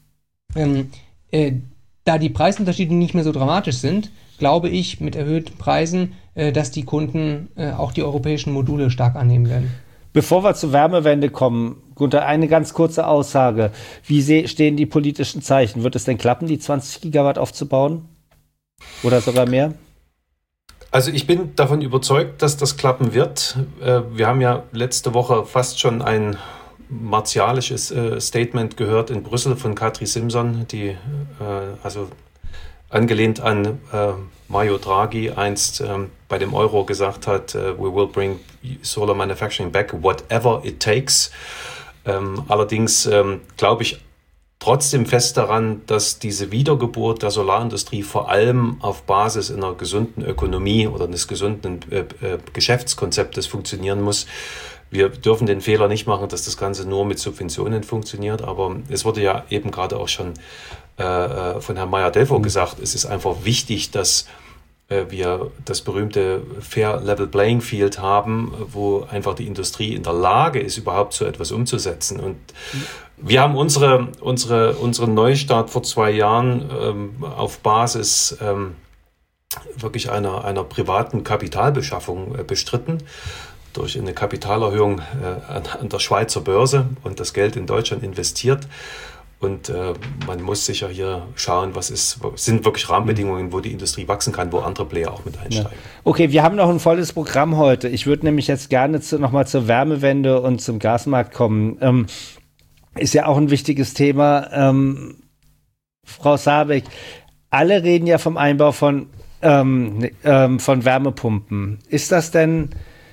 Ähm, äh, da die Preisunterschiede nicht mehr so dramatisch sind, glaube ich mit erhöhten Preisen, äh, dass die Kunden äh, auch die europäischen Module stark annehmen werden. Bevor wir zur Wärmewende kommen, Gunther, eine ganz kurze Aussage. Wie stehen die politischen Zeichen? Wird es denn klappen, die zwanzig Gigawatt aufzubauen? Oder sogar mehr? Also ich bin davon überzeugt, dass das klappen wird. Wir haben ja letzte Woche fast schon ein martialisches Statement gehört in Brüssel von Kadri Simson, die also angelehnt an Mario Draghi einst bei dem Euro gesagt hat, we will bring solar manufacturing back, whatever it takes. Allerdings glaube ich trotzdem fest daran, dass diese Wiedergeburt der Solarindustrie vor allem auf Basis einer gesunden Ökonomie oder eines gesunden äh, äh, Geschäftskonzeptes funktionieren muss. Wir dürfen den Fehler nicht machen, dass das Ganze nur mit Subventionen funktioniert, aber es wurde ja eben gerade auch schon äh, von Herrn Meyer-Delfaux mhm. gesagt, es ist einfach wichtig, dass äh, wir das berühmte Fair Level Playing Field haben, wo einfach die Industrie in der Lage ist, überhaupt so etwas umzusetzen. Und mhm. wir haben unsere, unsere, unseren Neustart vor zwei Jahren ähm, auf Basis ähm, wirklich einer, einer privaten Kapitalbeschaffung äh, bestritten, durch eine Kapitalerhöhung äh, an, an der Schweizer Börse und das Geld in Deutschland investiert. Und äh, man muss sicher hier schauen, was ist, sind wirklich Rahmenbedingungen, wo die Industrie wachsen kann, wo andere Player auch mit einsteigen. Ja. Okay, wir haben noch ein volles Programm heute. Ich würde nämlich jetzt gerne zu, nochmal zur Wärmewende und zum Gasmarkt kommen. Ähm, Ist ja auch ein wichtiges Thema. Ähm, Frau Sabeck, alle reden ja vom Einbau von, ähm, ähm, von Wärmepumpen. Ist das denn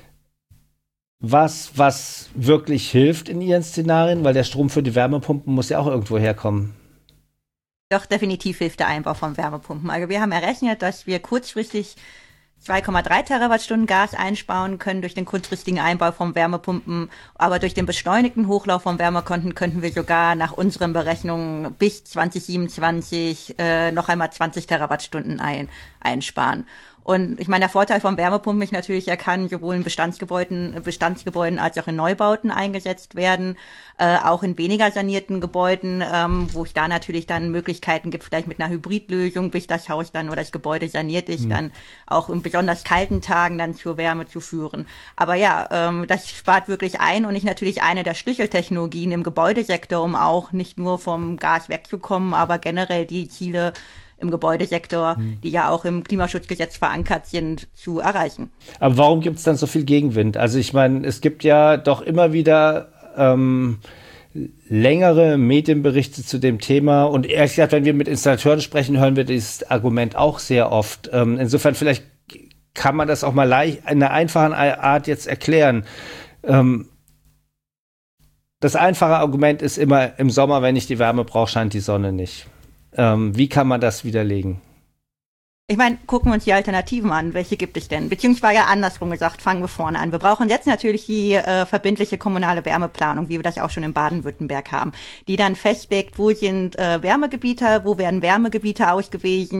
was, was wirklich hilft in Ihren Szenarien? Weil der Strom für die Wärmepumpen muss ja auch irgendwo herkommen. Doch, definitiv hilft der Einbau von Wärmepumpen. Also wir haben errechnet, dass wir kurzfristig zwei Komma drei Terawattstunden Gas einsparen können durch den kurzfristigen Einbau von Wärmepumpen, aber durch den beschleunigten Hochlauf von Wärmekonten könnten wir sogar nach unseren Berechnungen bis zwanzig siebenundzwanzig äh, noch einmal zwanzig Terawattstunden ein, einsparen. Und ich meine, der Vorteil von Wärmepumpen ist natürlich, er kann sowohl in Bestandsgebäuden, Bestandsgebäuden als auch in Neubauten eingesetzt werden, äh, auch in weniger sanierten Gebäuden, ähm, wo es da natürlich dann Möglichkeiten gibt, vielleicht mit einer Hybridlösung, bis das Haus dann oder das Gebäude saniert ist, mhm. dann auch in besonders kalten Tagen dann zur Wärme zu führen. Aber ja, ähm, das spart wirklich ein und ist natürlich eine der Schlüsseltechnologien im Gebäudesektor, um auch nicht nur vom Gas wegzukommen, aber generell die Ziele im Gebäudesektor, hm. die ja auch im Klimaschutzgesetz verankert sind, zu erreichen. Aber warum gibt es dann so viel Gegenwind? Also ich meine, es gibt ja doch immer wieder ähm, längere Medienberichte zu dem Thema und ehrlich gesagt, wenn wir mit Installateuren sprechen, hören wir dieses Argument auch sehr oft. Ähm, insofern vielleicht kann man das auch mal leicht, in einer einfachen Art jetzt erklären. Ähm, das einfache Argument ist immer, im Sommer, wenn ich die Wärme brauche, scheint die Sonne nicht. Ähm, wie kann man das widerlegen? Ich meine, gucken wir uns die Alternativen an. Welche gibt es denn? Beziehungsweise andersrum gesagt, fangen wir vorne an. Wir brauchen jetzt natürlich die äh, verbindliche kommunale Wärmeplanung, wie wir das auch schon in Baden-Württemberg haben, die dann festlegt, wo sind äh, Wärmegebiete, wo werden Wärmegebiete ausgewiesen,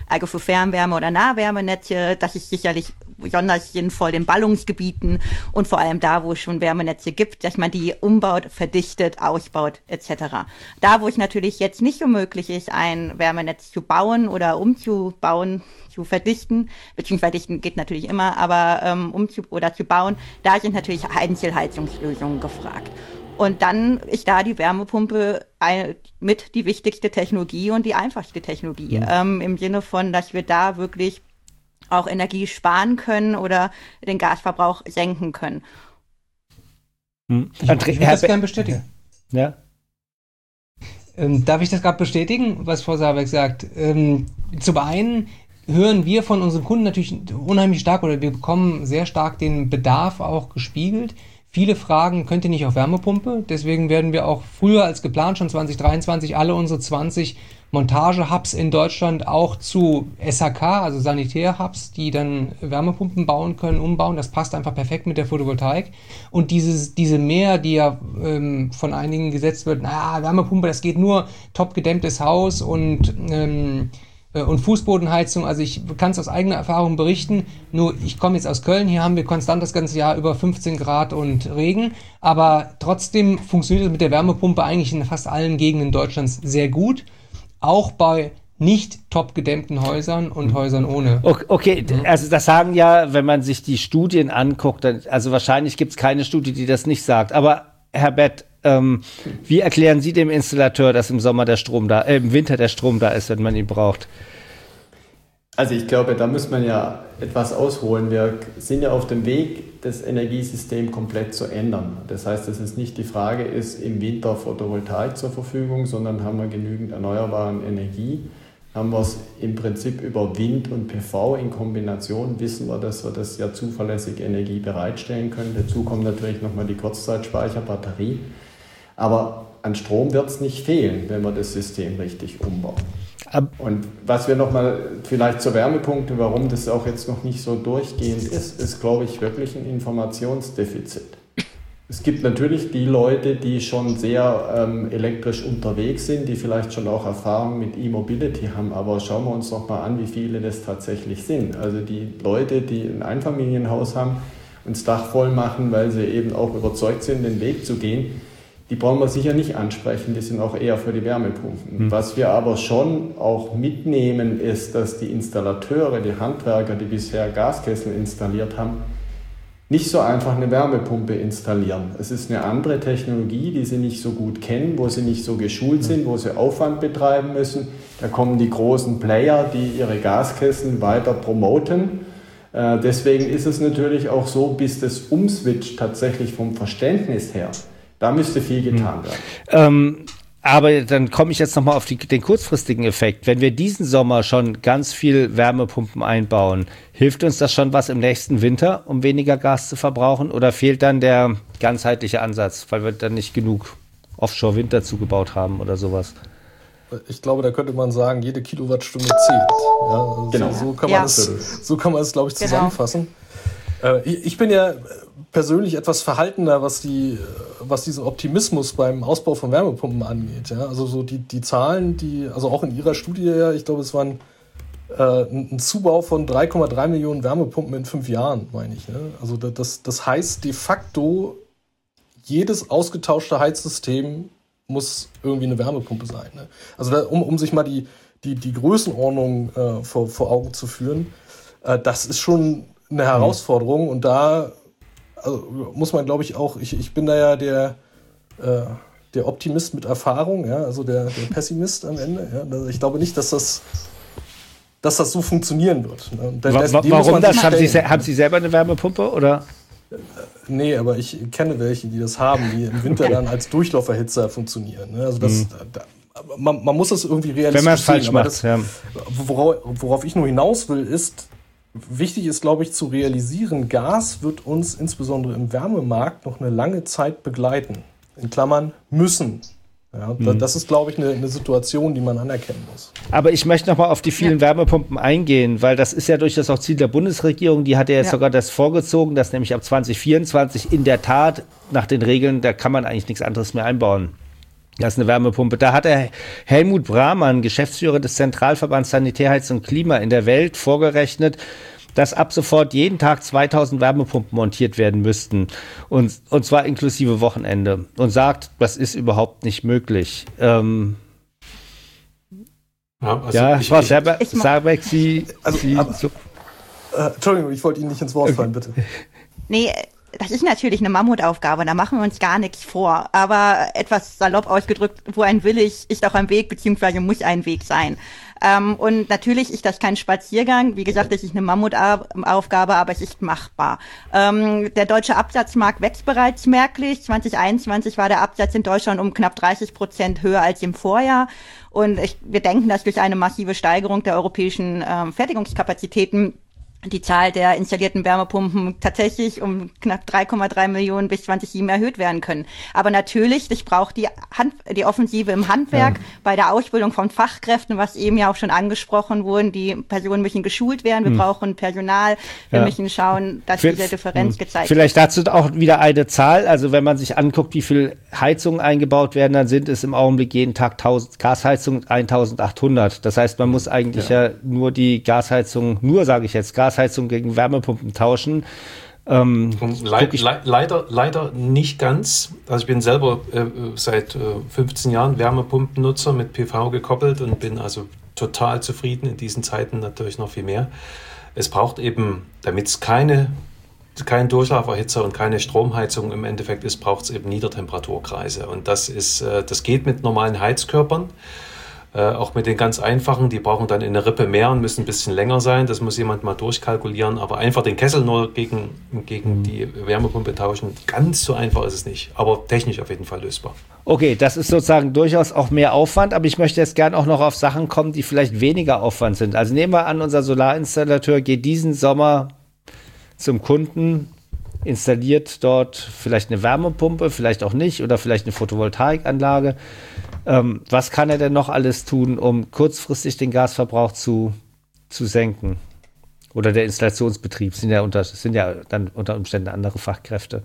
also für Fernwärme- oder Nahwärmenetze. Das ist sicherlich besonders sinnvoll in Ballungsgebieten und vor allem da, wo es schon Wärmenetze gibt, dass man die umbaut, verdichtet, ausbaut et cetera. Da, wo es natürlich jetzt nicht so möglich ist, ein Wärmenetz zu bauen oder umzubauen, zu verdichten, beziehungsweise verdichten geht natürlich immer, aber ähm, umzu oder zu bauen, da sind natürlich Einzelheizungslösungen gefragt. Und dann ist da die Wärmepumpe eine, mit die wichtigste Technologie und die einfachste Technologie, mhm. ähm, im Sinne von, dass wir da wirklich auch Energie sparen können oder den Gasverbrauch senken können. Hm. Ich, ich würde das gerne bestätigen. Ja. Ähm, darf ich das gerade bestätigen, was Frau Saarbeck sagt? Ähm, zum einen hören wir von unseren Kunden natürlich unheimlich stark oder wir bekommen sehr stark den Bedarf auch gespiegelt. Viele fragen, könnt ihr nicht auf Wärmepumpe? Deswegen werden wir auch früher als geplant, schon zwanzig dreiundzwanzig, alle unsere zwanzig Montage-Hubs in Deutschland auch zu S H K, also Sanitär-Hubs, die dann Wärmepumpen bauen können, umbauen. Das passt einfach perfekt mit der Photovoltaik. Und dieses, diese Mehr, die ja ähm, von einigen gesetzt wird, na, Wärmepumpe, das geht nur top gedämmtes Haus und ähm, und Fußbodenheizung, also ich kann es aus eigener Erfahrung berichten, nur ich komme jetzt aus Köln, hier haben wir konstant das ganze Jahr über fünfzehn Grad und Regen, aber trotzdem funktioniert es mit der Wärmepumpe eigentlich in fast allen Gegenden Deutschlands sehr gut, auch bei nicht top gedämmten Häusern und Häusern ohne. Okay, also das sagen ja, wenn man sich die Studien anguckt, dann, also wahrscheinlich gibt es keine Studie, die das nicht sagt, aber Herr Bett, ähm, wie erklären Sie dem Installateur, dass im Sommer der Strom da, äh, im Winter der Strom da ist, wenn man ihn braucht? Also ich glaube, da muss man ja etwas ausholen. Wir sind ja auf dem Weg, das Energiesystem komplett zu ändern. Das heißt, dass es nicht die Frage ist, im Winter Photovoltaik zur Verfügung, sondern haben wir genügend erneuerbare Energie. Haben wir es im Prinzip über Wind und P V in Kombination, wissen wir, dass wir das ja zuverlässig Energie bereitstellen können. Dazu kommt natürlich nochmal die Kurzzeitspeicherbatterie. Aber an Strom wird es nicht fehlen, wenn wir das System richtig umbauen. Und was wir nochmal vielleicht zur Wärmepumpe, warum das auch jetzt noch nicht so durchgehend ist, ist, glaube ich, wirklich ein Informationsdefizit. Es gibt natürlich die Leute, die schon sehr ähm, elektrisch unterwegs sind, die vielleicht schon auch Erfahrung mit E-Mobility haben, aber schauen wir uns doch mal an, wie viele das tatsächlich sind. Also die Leute, die ein Einfamilienhaus haben und das Dach voll machen, weil sie eben auch überzeugt sind, den Weg zu gehen, die brauchen wir sicher nicht ansprechen, die sind auch eher für die Wärmepumpen. Mhm. Was wir aber schon auch mitnehmen, ist, dass die Installateure, die Handwerker, die bisher Gaskessel installiert haben, nicht so einfach eine Wärmepumpe installieren. Es ist eine andere Technologie, die sie nicht so gut kennen, wo sie nicht so geschult sind, wo sie Aufwand betreiben müssen. Da kommen die großen Player, die ihre Gaskessel weiter promoten. Äh, deswegen ist es natürlich auch so, bis das umswitcht tatsächlich vom Verständnis her, da müsste viel getan werden. Ähm, aber dann komme ich jetzt nochmal auf die, den kurzfristigen Effekt. Wenn wir diesen Sommer schon ganz viel Wärmepumpen einbauen, hilft uns das schon was im nächsten Winter, um weniger Gas zu verbrauchen? Oder fehlt dann der ganzheitliche Ansatz, weil wir dann nicht genug Offshore-Wind dazu gebaut haben oder sowas? Ich glaube, da könnte man sagen, jede Kilowattstunde zählt. Ja, also genau. So kann man ja. es, so kann man es, glaube ich, zusammenfassen. Genau. Äh, ich bin ja persönlich etwas verhaltener, was die, was diesen Optimismus beim Ausbau von Wärmepumpen angeht. Ja? Also so die, die Zahlen, die, also auch in Ihrer Studie, ja, ich glaube, es waren äh, ein Zubau von drei Komma drei Millionen Wärmepumpen in fünf Jahren, meine ich. Ne? Also das, das heißt de facto, jedes ausgetauschte Heizsystem muss irgendwie eine Wärmepumpe sein. Ne? Also da, um, um sich mal die, die, die Größenordnung äh, vor, vor Augen zu führen, äh, das ist schon eine Herausforderung und da also muss man, glaube ich, auch, ich, ich bin da ja der, äh, der Optimist mit Erfahrung, ja, also der, der Pessimist am Ende. Ja. Also ich glaube nicht, dass das, dass das so funktionieren wird. Ne. Das, Wa- warum das? Haben Sie, haben Sie selber eine Wärmepumpe, oder? Äh, nee, aber ich kenne welche, die das haben, die im Winter okay. dann als Durchlauferhitzer funktionieren. Ne. Also das, hm. da, man, man muss das irgendwie realistisch Wenn man es falsch macht, das, ja. worauf, worauf ich nur hinaus will, ist, wichtig ist, glaube ich, zu realisieren, Gas wird uns insbesondere im Wärmemarkt noch eine lange Zeit begleiten. In Klammern müssen. Ja, mhm. Das ist, glaube ich, eine, eine Situation, die man anerkennen muss. Aber ich möchte noch mal auf die vielen ja. Wärmepumpen eingehen, weil das ist ja durchaus auch Ziel der Bundesregierung. Die hat ja jetzt ja. sogar das vorgezogen, dass nämlich ab zwanzig vierundzwanzig in der Tat nach den Regeln, da kann man eigentlich nichts anderes mehr einbauen. Das ist eine Wärmepumpe. Da hat der Helmut Brahmann, Geschäftsführer des Zentralverbands Sanitär, Heizung und Klima in der Welt, vorgerechnet, dass ab sofort jeden Tag zweitausend Wärmepumpen montiert werden müssten. Und, und zwar inklusive Wochenende. Und sagt, das ist überhaupt nicht möglich. Ähm, ja, also ja ich, Frau Sabeck, Sie... Also, Sie aber, so, äh, Entschuldigung, ich wollte Ihnen nicht ins Wort fallen, bitte. Nee, das ist natürlich eine Mammutaufgabe, da machen wir uns gar nichts vor. Aber etwas salopp ausgedrückt, wo ein Wille ist, ist auch ein Weg, beziehungsweise muss ein Weg sein. Ähm, und natürlich ist das kein Spaziergang. Wie gesagt, das ist eine Mammutaufgabe, aber es ist machbar. Ähm, der deutsche Absatzmarkt wächst bereits merklich. zwanzig einundzwanzig war der Absatz in Deutschland um knapp dreißig Prozent höher als im Vorjahr. Und ich, wir denken, dass durch eine massive Steigerung der europäischen ähm, Fertigungskapazitäten die Zahl der installierten Wärmepumpen tatsächlich um knapp drei Komma drei Millionen bis zwanzig sieben erhöht werden können. Aber natürlich, ich brauche die Hand, die Offensive im Handwerk, ja. bei der Ausbildung von Fachkräften, was eben ja auch schon angesprochen wurde. Die Personen müssen geschult werden, wir hm. brauchen Personal, wir ja. müssen schauen, dass diese Differenz hm. gezeigt Vielleicht wird. Vielleicht dazu auch wieder eine Zahl. Also wenn man sich anguckt, wie viel Heizungen eingebaut werden, dann sind es im Augenblick jeden Tag tausend Gasheizungen, eintausendachthundert. Das heißt, man muss eigentlich ja, ja nur die Gasheizung, nur sage ich jetzt, Gasheizung gegen Wärmepumpen tauschen. Ähm, Le le leider, leider nicht ganz. Also ich bin selber äh, seit äh, fünfzehn Jahren Wärmepumpennutzer mit P V gekoppelt und bin also total zufrieden, in diesen Zeiten natürlich noch viel mehr. Es braucht eben, damit es keine kein Durchlauferhitzer und keine Stromheizung im Endeffekt ist, braucht es eben Niedertemperaturkreise. Und das ist, äh, das geht mit normalen Heizkörpern. Äh, auch mit den ganz einfachen, die brauchen dann eine Rippe mehr und müssen ein bisschen länger sein. Das muss jemand mal durchkalkulieren. Aber einfach den Kessel nur gegen, gegen die Wärmepumpe tauschen, ganz so einfach ist es nicht. Aber technisch auf jeden Fall lösbar. Okay, das ist sozusagen durchaus auch mehr Aufwand. Aber ich möchte jetzt gerne auch noch auf Sachen kommen, die vielleicht weniger Aufwand sind. Also nehmen wir an, unser Solarinstallateur geht diesen Sommer zum Kunden, installiert dort vielleicht eine Wärmepumpe, vielleicht auch nicht, oder vielleicht eine Photovoltaikanlage. Ähm, was kann er denn noch alles tun, um kurzfristig den Gasverbrauch zu, zu senken? Oder der Installationsbetrieb sind ja, unter, sind ja dann unter Umständen andere Fachkräfte.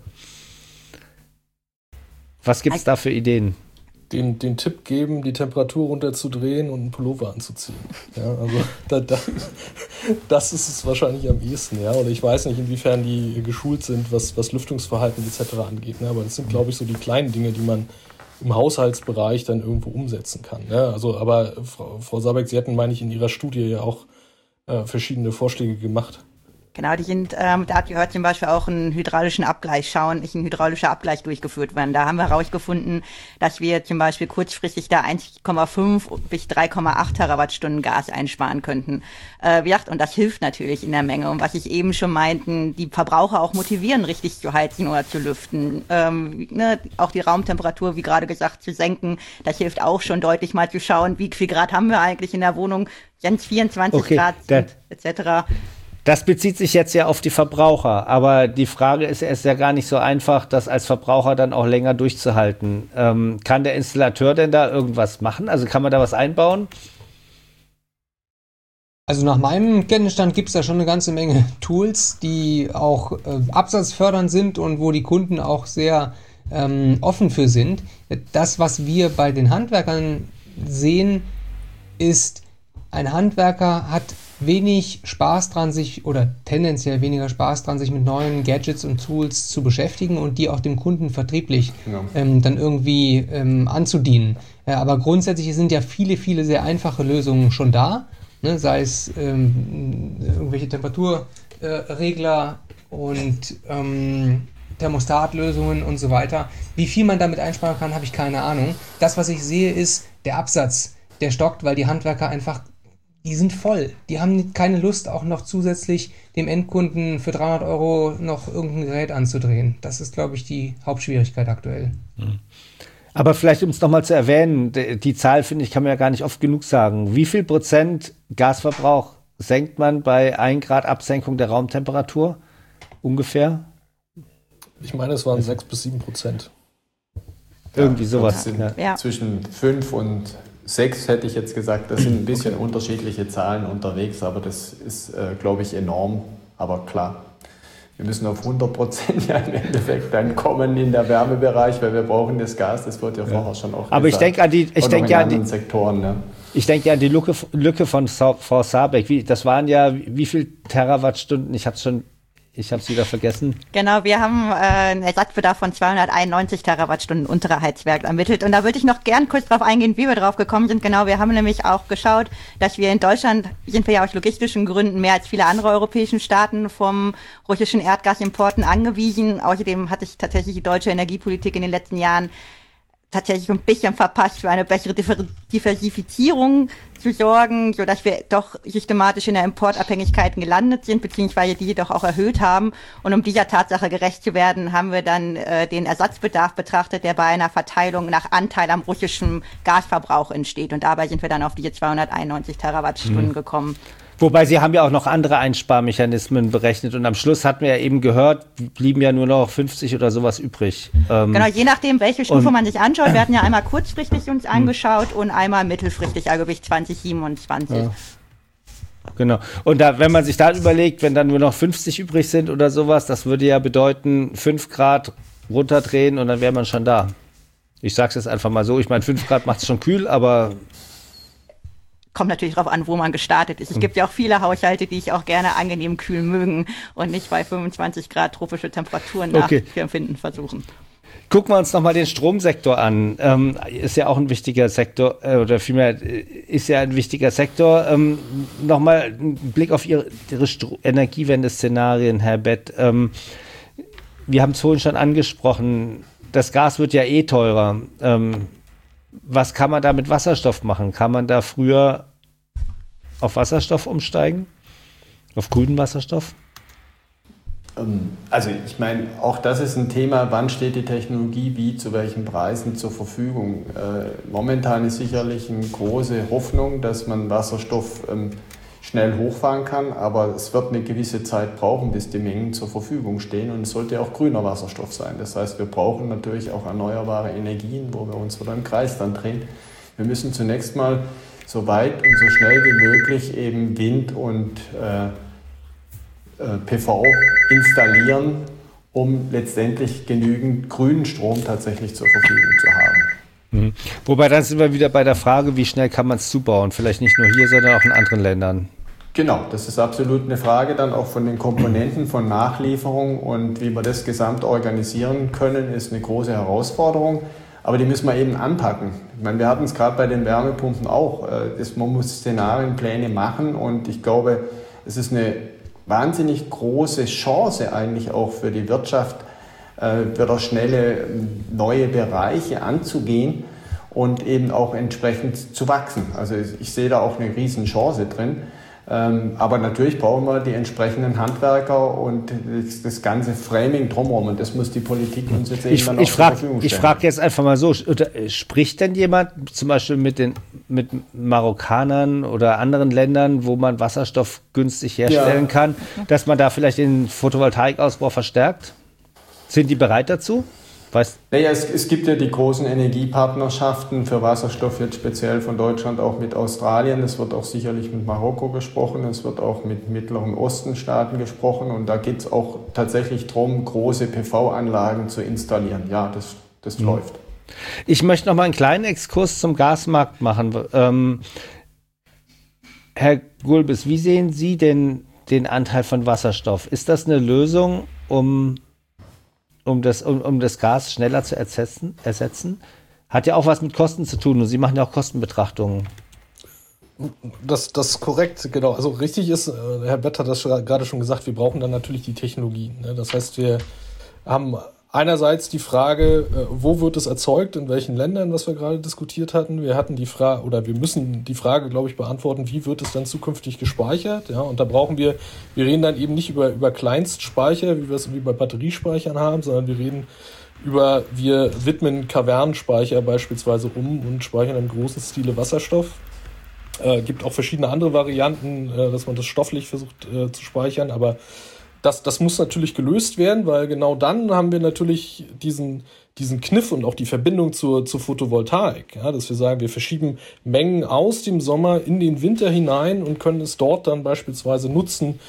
Was gibt es da für Ideen? Den, den Tipp geben, die Temperatur runterzudrehen und einen Pullover anzuziehen. Ja, also da, da, das ist es wahrscheinlich am ehesten. Ja? Oder ich weiß nicht, inwiefern die geschult sind, was, was Lüftungsverhalten et cetera angeht. Ne? Aber das sind, glaube ich, so die kleinen Dinge, die man im Haushaltsbereich dann irgendwo umsetzen kann. Ja? Also, aber Frau, Frau Sabeck, Sie hatten, meine ich, in Ihrer Studie ja auch äh, verschiedene Vorschläge gemacht. Genau, die sind, ähm, da gehört zum Beispiel auch einen hydraulischen Abgleich schauen, nicht ein hydraulischer Abgleich durchgeführt werden. Da haben wir herausgefunden, dass wir zum Beispiel kurzfristig da eins Komma fünf bis drei Komma acht Terawattstunden Gas einsparen könnten. Äh, wie gesagt, und das hilft natürlich in der Menge. Und was ich eben schon meinten, die Verbraucher auch motivieren, richtig zu heizen oder zu lüften. Ähm, ne, auch die Raumtemperatur, wie gerade gesagt, zu senken. Das hilft auch schon deutlich mal zu schauen, wie viel Grad haben wir eigentlich in der Wohnung, wenn es vierundzwanzig okay, Grad sind, et cetera. Das bezieht sich jetzt ja auf die Verbraucher, aber die Frage ist, es ist ja gar nicht so einfach, das als Verbraucher dann auch länger durchzuhalten. Ähm, kann der Installateur denn da irgendwas machen? Also kann man da was einbauen? Also nach meinem Kenntnisstand gibt es da schon eine ganze Menge Tools, die auch äh, absatzfördernd sind und wo die Kunden auch sehr ähm, offen für sind. Das, was wir bei den Handwerkern sehen, ist, ein Handwerker hat wenig Spaß dran, sich oder tendenziell weniger Spaß dran, sich mit neuen Gadgets und Tools zu beschäftigen und die auch dem Kunden vertrieblich ja. ähm, dann irgendwie ähm, anzudienen. Äh, aber grundsätzlich sind ja viele, viele sehr einfache Lösungen schon da, ne? Sei es ähm, irgendwelche Temperaturregler äh, und ähm, Thermostatlösungen und so weiter. Wie viel man damit einsparen kann, habe ich keine Ahnung. Das, was ich sehe, ist der Absatz, der stockt, weil die Handwerker einfach die sind voll. Die haben keine Lust, auch noch zusätzlich dem Endkunden für dreihundert Euro noch irgendein Gerät anzudrehen. Das ist, glaube ich, die Hauptschwierigkeit aktuell. Aber vielleicht, um es nochmal zu erwähnen, die, die Zahl, finde ich, kann man ja gar nicht oft genug sagen. Wie viel Prozent Gasverbrauch senkt man bei ein Grad Absenkung der Raumtemperatur? Ungefähr? Ich meine, es waren sechs bis sieben Prozent. Irgendwie ja, sowas. Sind ja. Zwischen fünf und sechs hätte ich jetzt gesagt, das sind ein bisschen okay. unterschiedliche Zahlen unterwegs, aber das ist, äh, glaube ich, enorm. Aber klar, wir müssen auf hundert Prozent ja im Endeffekt dann kommen in der Wärmebereich, weil wir brauchen das Gas, das wird ja, ja. vorher schon auch Aber gesagt. ich denke an die, ich denke ja an die Sektoren, ne? Ich denke ja an die Lücke, Lücke von Frau Sabeck. Wie, das waren ja, wie viel Terawattstunden? Ich habe es schon, ich habe es wieder vergessen. Genau, wir haben äh, einen Ersatzbedarf von zweihunderteinundneunzig Terawattstunden unterer Heizwerk ermittelt. Und da würde ich noch gern kurz drauf eingehen, wie wir drauf gekommen sind. Genau, wir haben nämlich auch geschaut, dass wir in Deutschland, sind wir ja aus logistischen Gründen mehr als viele andere europäischen Staaten vom russischen Erdgasimporten angewiesen. Außerdem hat sich tatsächlich die deutsche Energiepolitik in den letzten Jahren tatsächlich ein bisschen verpasst, für eine bessere Diversifizierung zu sorgen, so dass wir doch systematisch in der Importabhängigkeit gelandet sind, beziehungsweise die jedoch auch erhöht haben. Und um dieser Tatsache gerecht zu werden, haben wir dann äh, den Ersatzbedarf betrachtet, der bei einer Verteilung nach Anteil am russischen Gasverbrauch entsteht. Und dabei sind wir dann auf diese zweihunderteinundneunzig Terawattstunden mhm. gekommen. Wobei Sie haben ja auch noch andere Einsparmechanismen berechnet und am Schluss hatten wir ja eben gehört, blieben ja nur noch fünfzig oder sowas übrig. Ähm genau, je nachdem, welche Stufe man sich anschaut. Wir hatten ja einmal kurzfristig uns angeschaut und einmal mittelfristig, also bis zwanzig siebenundzwanzig. Ja. Genau. Und da, wenn man sich da überlegt, wenn dann nur noch fünfzig übrig sind oder sowas, das würde ja bedeuten, fünf Grad runterdrehen und dann wäre man schon da. Ich sag's jetzt einfach mal so, ich meine, fünf Grad macht es schon kühl, aber kommt natürlich darauf an, wo man gestartet ist. Es gibt ja auch viele Haushalte, die ich auch gerne angenehm kühl mögen und nicht bei fünfundzwanzig Grad tropische Temperaturen okay. nachzuempfinden versuchen. Gucken wir uns nochmal den Stromsektor an. Ähm, ist ja auch ein wichtiger Sektor, äh, oder vielmehr ist ja ein wichtiger Sektor. Ähm, nochmal ein Blick auf Ihre, Ihre Energiewende-Szenarien, Herr Beth. Ähm, wir haben es vorhin schon angesprochen, das Gas wird ja eh teurer. Ähm, Was kann man da mit Wasserstoff machen? Kann man da früher auf Wasserstoff umsteigen? Auf grünen Wasserstoff? Also ich meine, auch das ist ein Thema, wann steht die Technologie wie, zu welchen Preisen zur Verfügung. Äh, momentan ist sicherlich eine große Hoffnung, dass man Wasserstoff ähm, schnell hochfahren kann, aber es wird eine gewisse Zeit brauchen, bis die Mengen zur Verfügung stehen und es sollte auch grüner Wasserstoff sein. Das heißt, wir brauchen natürlich auch erneuerbare Energien, wo wir uns wieder im Kreis dann drehen. Wir müssen zunächst mal so weit und so schnell wie möglich eben Wind und äh, äh, P V installieren, um letztendlich genügend grünen Strom tatsächlich zur Verfügung zu haben. Mhm. Wobei, dann sind wir wieder bei der Frage, wie schnell kann man es zubauen? Vielleicht nicht nur hier, sondern auch in anderen Ländern. Genau, das ist absolut eine Frage dann auch von den Komponenten, von Nachlieferung und wie wir das gesamt organisieren können, ist eine große Herausforderung. Aber die müssen wir eben anpacken. Ich meine, wir hatten es gerade bei den Wärmepumpen auch. Man muss Szenarienpläne machen und ich glaube, es ist eine wahnsinnig große Chance eigentlich auch für die Wirtschaft, wieder schnelle neue Bereiche anzugehen und eben auch entsprechend zu wachsen. Also ich sehe da auch eine riesen Chance drin. Aber natürlich brauchen wir die entsprechenden Handwerker und das, das ganze Framing drumherum und das muss die Politik uns jetzt eben ich, dann ich auch frag, zur Verfügung stellen. Ich frage jetzt einfach mal so, spricht denn jemand zum Beispiel mit den mit Marokkanern oder anderen Ländern, wo man Wasserstoff günstig herstellen ja. kann, dass man da vielleicht den Photovoltaikausbau verstärkt? Sind die bereit dazu? Weißt naja, es, es gibt ja die großen Energiepartnerschaften für Wasserstoff, jetzt speziell von Deutschland, auch mit Australien. Es wird auch sicherlich mit Marokko gesprochen, es wird auch mit Mittleren Ostenstaaten gesprochen. Und da geht es auch tatsächlich darum, große P V-Anlagen zu installieren. Ja, das, das mhm. läuft. Ich möchte noch mal einen kleinen Exkurs zum Gasmarkt machen. Ähm, Herr Gulbis, wie sehen Sie den, den Anteil von Wasserstoff? Ist das eine Lösung, um... Um das, um, um das Gas schneller zu ersetzen, ersetzen? Hat ja auch was mit Kosten zu tun und Sie machen ja auch Kostenbetrachtungen. Das, das ist korrekt, genau. Also richtig ist, Herr Bett hat das gerade schon gesagt, wir brauchen dann natürlich die Technologie. Das heißt, wir haben einerseits die Frage, wo wird es erzeugt, in welchen Ländern, was wir gerade diskutiert hatten. Wir hatten die Frage, oder wir müssen die Frage, glaube ich, beantworten, wie wird es dann zukünftig gespeichert? Ja, und da brauchen wir, wir reden dann eben nicht über, über Kleinstspeicher, wie wir es wie bei Batteriespeichern haben, sondern wir reden über, wir widmen Kavernenspeicher beispielsweise um und speichern im großen Stile Wasserstoff. Äh, gibt auch verschiedene andere Varianten, äh, dass man das stofflich versucht äh, zu speichern, aber Das, das muss natürlich gelöst werden, weil genau dann haben wir natürlich diesen, diesen Kniff und auch die Verbindung zur, zur Photovoltaik. Ja, dass wir sagen, wir verschieben Mengen aus dem Sommer in den Winter hinein und können es dort dann beispielsweise nutzen,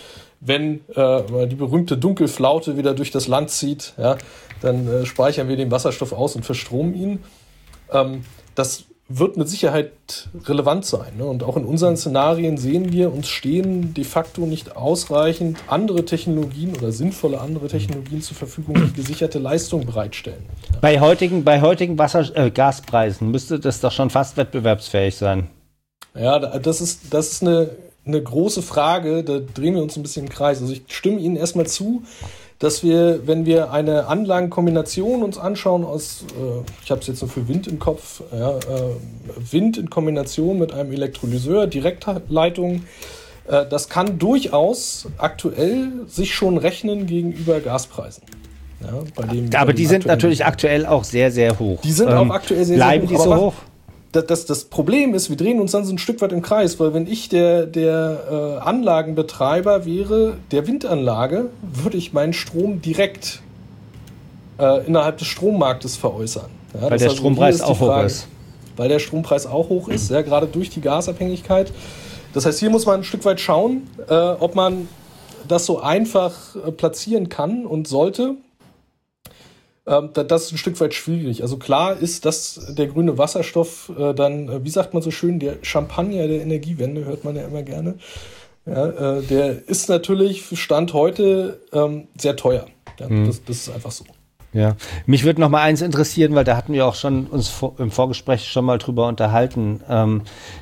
wenn äh, die berühmte Dunkelflaute wieder durch das Land zieht, ja, dann äh, speichern wir den Wasserstoff aus und verstromen ihn. Ähm, das wird mit Sicherheit relevant sein. Ne? Und auch in unseren Szenarien sehen wir, uns stehen de facto nicht ausreichend andere Technologien oder sinnvolle andere Technologien zur Verfügung, die gesicherte Leistung bereitstellen. Ja. Bei heutigen, bei heutigen Wasser, äh, Gaspreisen müsste das doch schon fast wettbewerbsfähig sein. Ja, das ist, das ist eine, eine große Frage, da drehen wir uns ein bisschen im Kreis. Also ich stimme Ihnen erstmal zu, dass wir, wenn wir eine Anlagenkombination uns anschauen aus, äh, ich habe es jetzt nur für Wind im Kopf, ja, äh, Wind in Kombination mit einem Elektrolyseur, Direktleitung, äh, das kann durchaus aktuell sich schon rechnen gegenüber Gaspreisen. Ja, bei dem, aber bei die sind natürlich aktuell auch sehr, sehr hoch. Die sind ähm, auch aktuell sehr, bleiben sehr hoch. Bleiben die so hoch? Das, das, das Problem ist, wir drehen uns dann so ein Stück weit im Kreis, weil wenn ich der, der äh, Anlagenbetreiber wäre, der Windanlage, würde ich meinen Strom direkt äh, innerhalb des Strommarktes veräußern. Ja, weil der also Strompreis auch Frage, hoch ist. Weil der Strompreis auch hoch ist, ja, gerade durch die Gasabhängigkeit. Das heißt, hier muss man ein Stück weit schauen, äh, ob man das so einfach äh, platzieren kann und sollte. Das ist ein Stück weit schwierig. Also klar ist, dass der grüne Wasserstoff äh, dann, wie sagt man so schön, der Champagner der Energiewende, hört man ja immer gerne. Ja, äh, der ist natürlich für Stand heute ähm, sehr teuer. Ja, mhm. das, das ist einfach so. Ja, mich würde noch mal eins interessieren, weil da hatten wir auch schon uns vor, im Vorgespräch schon mal drüber unterhalten. Ähm,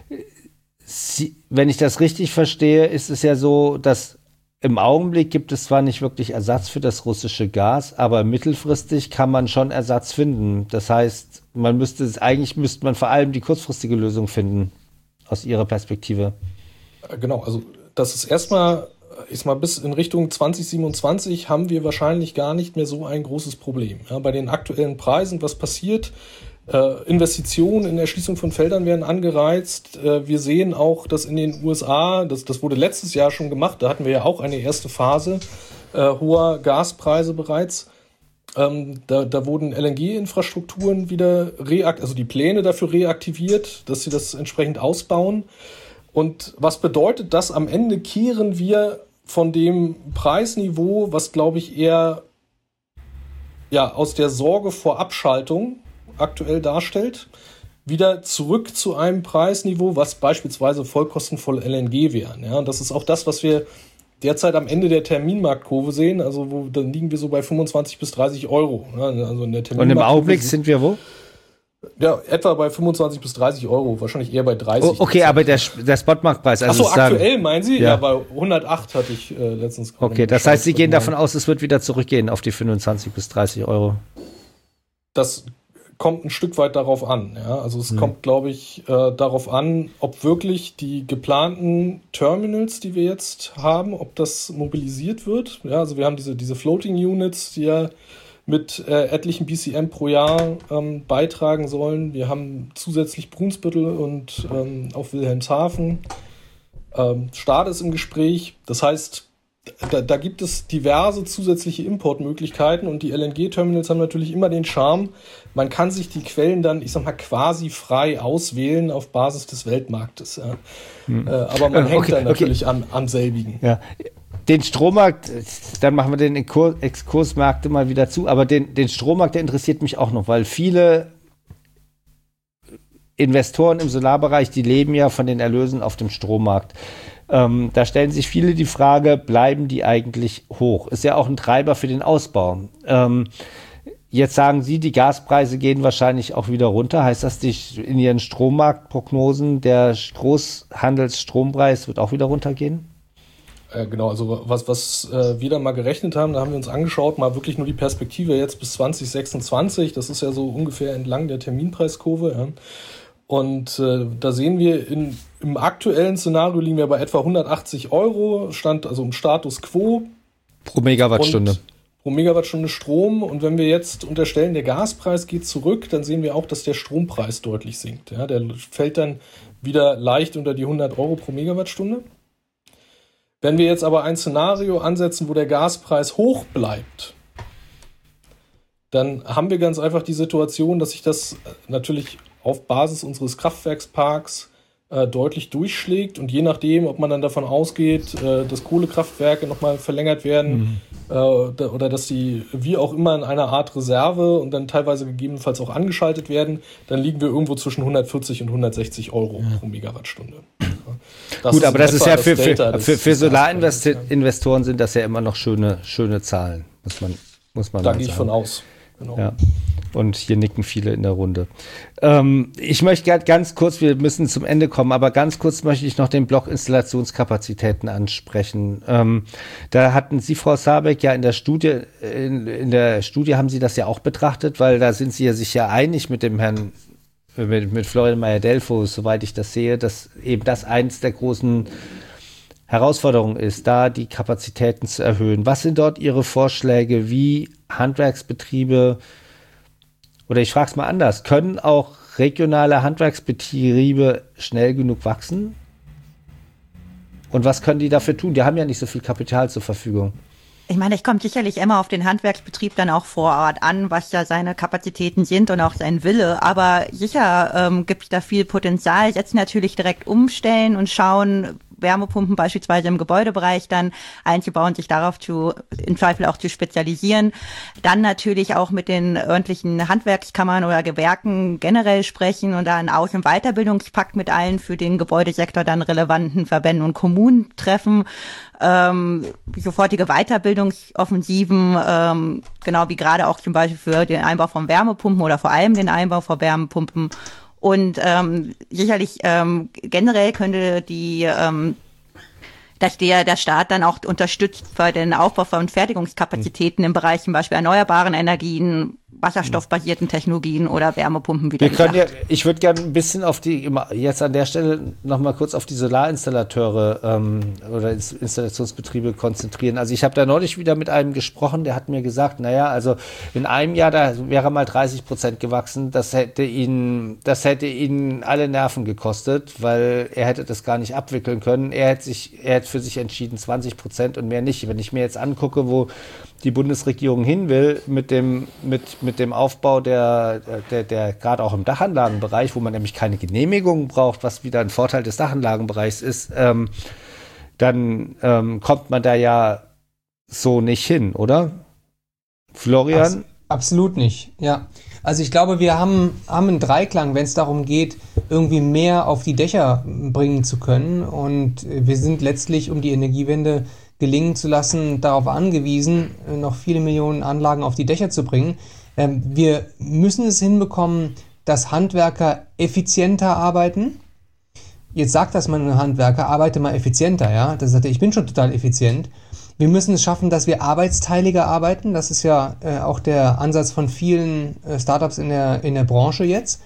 Sie, wenn ich das richtig verstehe, ist es ja so, dass im Augenblick gibt es zwar nicht wirklich Ersatz für das russische Gas, aber mittelfristig kann man schon Ersatz finden. Das heißt, man müsste eigentlich müsste man vor allem die kurzfristige Lösung finden, aus Ihrer Perspektive. Genau, also das ist erstmal, ich sag mal, bis in Richtung zwanzig siebenundzwanzig haben wir wahrscheinlich gar nicht mehr so ein großes Problem. Ja, bei den aktuellen Preisen, was passiert? Äh, Investitionen in Erschließung von Feldern werden angereizt. Äh, wir sehen auch, dass in den U S A, das, das wurde letztes Jahr schon gemacht, da hatten wir ja auch eine erste Phase äh, hoher Gaspreise bereits. Ähm, da, da wurden L N G-Infrastrukturen wieder reakt, also die Pläne dafür reaktiviert, dass sie das entsprechend ausbauen. Und was bedeutet das? Am Ende kehren wir von dem Preisniveau, was glaube ich eher ja, aus der Sorge vor Abschaltung aktuell darstellt, wieder zurück zu einem Preisniveau, was beispielsweise vollkostenvoll L N G wären. Ja, und das ist auch das, was wir derzeit am Ende der Terminmarktkurve sehen. Also wo, dann liegen wir so bei fünfundzwanzig bis dreißig Euro. Ja, also in der und im Augenblick sind wir wo? Ja, etwa bei fünfundzwanzig bis dreißig Euro, wahrscheinlich eher bei dreißig. Oh, okay, aber der, der Spotmarktpreis. Also Achso, aktuell meinen Sie? Ja, ja bei hundertacht hatte ich äh, letztens. Okay, das heißt, Sie gehen davon aus, es wird wieder zurückgehen auf die fünfundzwanzig bis dreißig Euro. Das kommt ein Stück weit darauf an. Ja? Also es mhm. kommt, glaube ich, äh, darauf an, ob wirklich die geplanten Terminals, die wir jetzt haben, ob das mobilisiert wird. Ja, also wir haben diese, diese Floating Units, die ja mit äh, etlichen B C M pro Jahr ähm, beitragen sollen. Wir haben zusätzlich Brunsbüttel und ähm, auch Wilhelmshaven. Ähm, Start ist im Gespräch. Das heißt, Da, da gibt es diverse zusätzliche Importmöglichkeiten und die L N G-Terminals haben natürlich immer den Charme, man kann sich die Quellen dann, ich sag mal, quasi frei auswählen auf Basis des Weltmarktes. Ja. Hm. Äh, aber man hängt okay, dann natürlich okay. an, am selbigen. Ja. Den Strommarkt, dann machen wir den Exkursmarkt mal wieder zu, aber den, den Strommarkt, der interessiert mich auch noch, weil viele Investoren im Solarbereich, die leben ja von den Erlösen auf dem Strommarkt. Ähm, da stellen sich viele die Frage, bleiben die eigentlich hoch? Ist ja auch ein Treiber für den Ausbau. Ähm, jetzt sagen Sie, die Gaspreise gehen wahrscheinlich auch wieder runter. Heißt das, die, in Ihren Strommarktprognosen, der Großhandelsstrompreis wird auch wieder runtergehen? Äh, genau, also was, was äh, wir da mal gerechnet haben, da haben wir uns angeschaut, mal wirklich nur die Perspektive jetzt bis zwanzig sechsundzwanzig. Das ist ja so ungefähr entlang der Terminpreiskurve, ja. Und äh, da sehen wir, in, im aktuellen Szenario liegen wir bei etwa hundertachtzig Euro, stand also im Status quo. Pro Megawattstunde. Pro Megawattstunde Strom. Und wenn wir jetzt unterstellen, der Gaspreis geht zurück, dann sehen wir auch, dass der Strompreis deutlich sinkt. Ja, der fällt dann wieder leicht unter die hundert Euro pro Megawattstunde. Wenn wir jetzt aber ein Szenario ansetzen, wo der Gaspreis hoch bleibt, dann haben wir ganz einfach die Situation, dass sich das natürlich auf Basis unseres Kraftwerksparks äh, deutlich durchschlägt. Und je nachdem, ob man dann davon ausgeht, äh, dass Kohlekraftwerke nochmal verlängert werden mhm. äh, oder dass die wie auch immer in einer Art Reserve und dann teilweise gegebenenfalls auch angeschaltet werden, dann liegen wir irgendwo zwischen hundertvierzig und hundertsechzig Euro ja. pro Megawattstunde. Das Gut, aber das ist ja für, für, des, für, für Solarinvestoren sind das ja immer noch schöne, schöne Zahlen, muss man, muss man da sagen. Da gehe ich von aus. Genau. Ja. Und hier nicken viele in der Runde. Ähm, ich möchte ganz kurz, wir müssen zum Ende kommen, aber ganz kurz möchte ich noch den Block Installationskapazitäten ansprechen. Ähm, da hatten Sie, Frau Sabeck, ja in der Studie, in, in der Studie haben Sie das ja auch betrachtet, weil da sind Sie ja sich ja einig mit dem Herrn, mit, mit Florian Meyer-Delfos, soweit ich das sehe, dass eben das eins der großen Herausforderungen ist, da die Kapazitäten zu erhöhen. Was sind dort Ihre Vorschläge, wie Handwerksbetriebe, oder ich frage es mal anders, können auch regionale Handwerksbetriebe schnell genug wachsen? Und was können die dafür tun? Die haben ja nicht so viel Kapital zur Verfügung. Ich meine, es kommt sicherlich immer auf den Handwerksbetrieb dann auch vor Ort an, was ja seine Kapazitäten sind und auch sein Wille. Aber sicher ähm, gibt es da viel Potenzial. Jetzt natürlich direkt umstellen und schauen, Wärmepumpen beispielsweise im Gebäudebereich dann einzubauen, sich darauf zu, im Zweifel auch zu spezialisieren. Dann natürlich auch mit den örtlichen Handwerkskammern oder Gewerken generell sprechen und da einen Aus- und Weiterbildungspakt mit allen für den Gebäudesektor dann relevanten Verbänden und Kommunen treffen. Ähm, sofortige Weiterbildungsoffensiven, ähm, genau wie gerade auch zum Beispiel für den Einbau von Wärmepumpen oder vor allem den Einbau von Wärmepumpen. Und ähm, sicherlich ähm, generell könnte die, ähm, dass der der Staat dann auch unterstützt bei den Aufbau von Fertigungskapazitäten im Bereich zum Beispiel erneuerbaren Energien, wasserstoffbasierten Technologien oder Wärmepumpen wieder. Wir können ja, ich würde gerne ein bisschen auf die, jetzt an der Stelle nochmal kurz auf die Solarinstallateure ähm, oder Installationsbetriebe konzentrieren. Also ich habe da neulich wieder mit einem gesprochen, der hat mir gesagt, naja, also in einem Jahr, da wäre mal dreißig Prozent gewachsen, das hätte ihn, das hätte ihn alle Nerven gekostet, weil er hätte das gar nicht abwickeln können. Er hätte sich, er hätte für sich entschieden, zwanzig Prozent und mehr nicht. Wenn ich mir jetzt angucke, wo die Bundesregierung hin will mit dem, mit, mit dem Aufbau der, der, der gerade auch im Dachanlagenbereich, wo man nämlich keine Genehmigung braucht, was wieder ein Vorteil des Dachanlagenbereichs ist, ähm, dann ähm, kommt man da ja so nicht hin, oder? Florian? Abs- absolut nicht, ja. Also ich glaube, wir haben, haben einen Dreiklang, wenn es darum geht, irgendwie mehr auf die Dächer bringen zu können. Und wir sind letztlich, um die Energiewende gelingen zu lassen, darauf angewiesen, noch viele Millionen Anlagen auf die Dächer zu bringen. Ähm, wir müssen es hinbekommen, dass Handwerker effizienter arbeiten. Jetzt sagt das mal ein Handwerker, arbeite mal effizienter, ja. Das sagt er, ich bin schon total effizient. Wir müssen es schaffen, dass wir arbeitsteiliger arbeiten. Das ist ja äh, auch der Ansatz von vielen äh, Startups in der, in der Branche jetzt.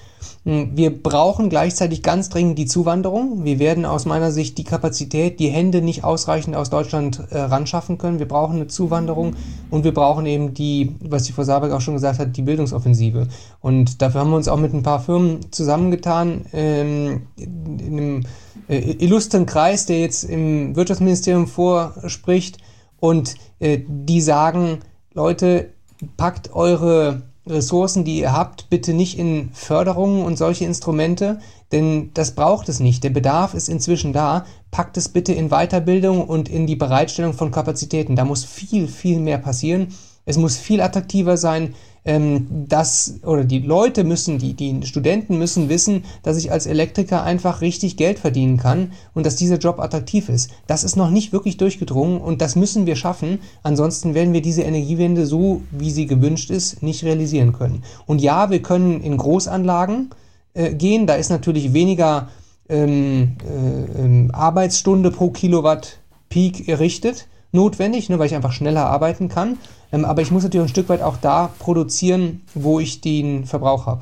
Wir brauchen gleichzeitig ganz dringend die Zuwanderung. Wir werden aus meiner Sicht die Kapazität, die Hände nicht ausreichend aus Deutschland äh, ranschaffen können. Wir brauchen eine Zuwanderung und wir brauchen eben die, was die Frau Sabeck auch schon gesagt hat, die Bildungsoffensive. Und dafür haben wir uns auch mit ein paar Firmen zusammengetan, ähm, in einem äh, illustren Kreis, der jetzt im Wirtschaftsministerium vorspricht und äh, die sagen, Leute, packt eure Ressourcen, die ihr habt, bitte nicht in Förderungen und solche Instrumente, denn das braucht es nicht. Der Bedarf ist inzwischen da. Packt es bitte in Weiterbildung und in die Bereitstellung von Kapazitäten. Da muss viel, viel mehr passieren. Es muss viel attraktiver sein, ähm, dass, oder die Leute müssen, die, die Studenten müssen wissen, dass ich als Elektriker einfach richtig Geld verdienen kann und dass dieser Job attraktiv ist. Das ist noch nicht wirklich durchgedrungen und das müssen wir schaffen. Ansonsten werden wir diese Energiewende so, wie sie gewünscht ist, nicht realisieren können. Und ja, wir können in Großanlagen äh, gehen. Da ist natürlich weniger ähm, äh, ähm, Arbeitsstunde pro Kilowatt Peak errichtet. Notwendig, ne, weil ich einfach schneller arbeiten kann. Ähm, aber ich muss natürlich ein Stück weit auch da produzieren, wo ich den Verbrauch habe.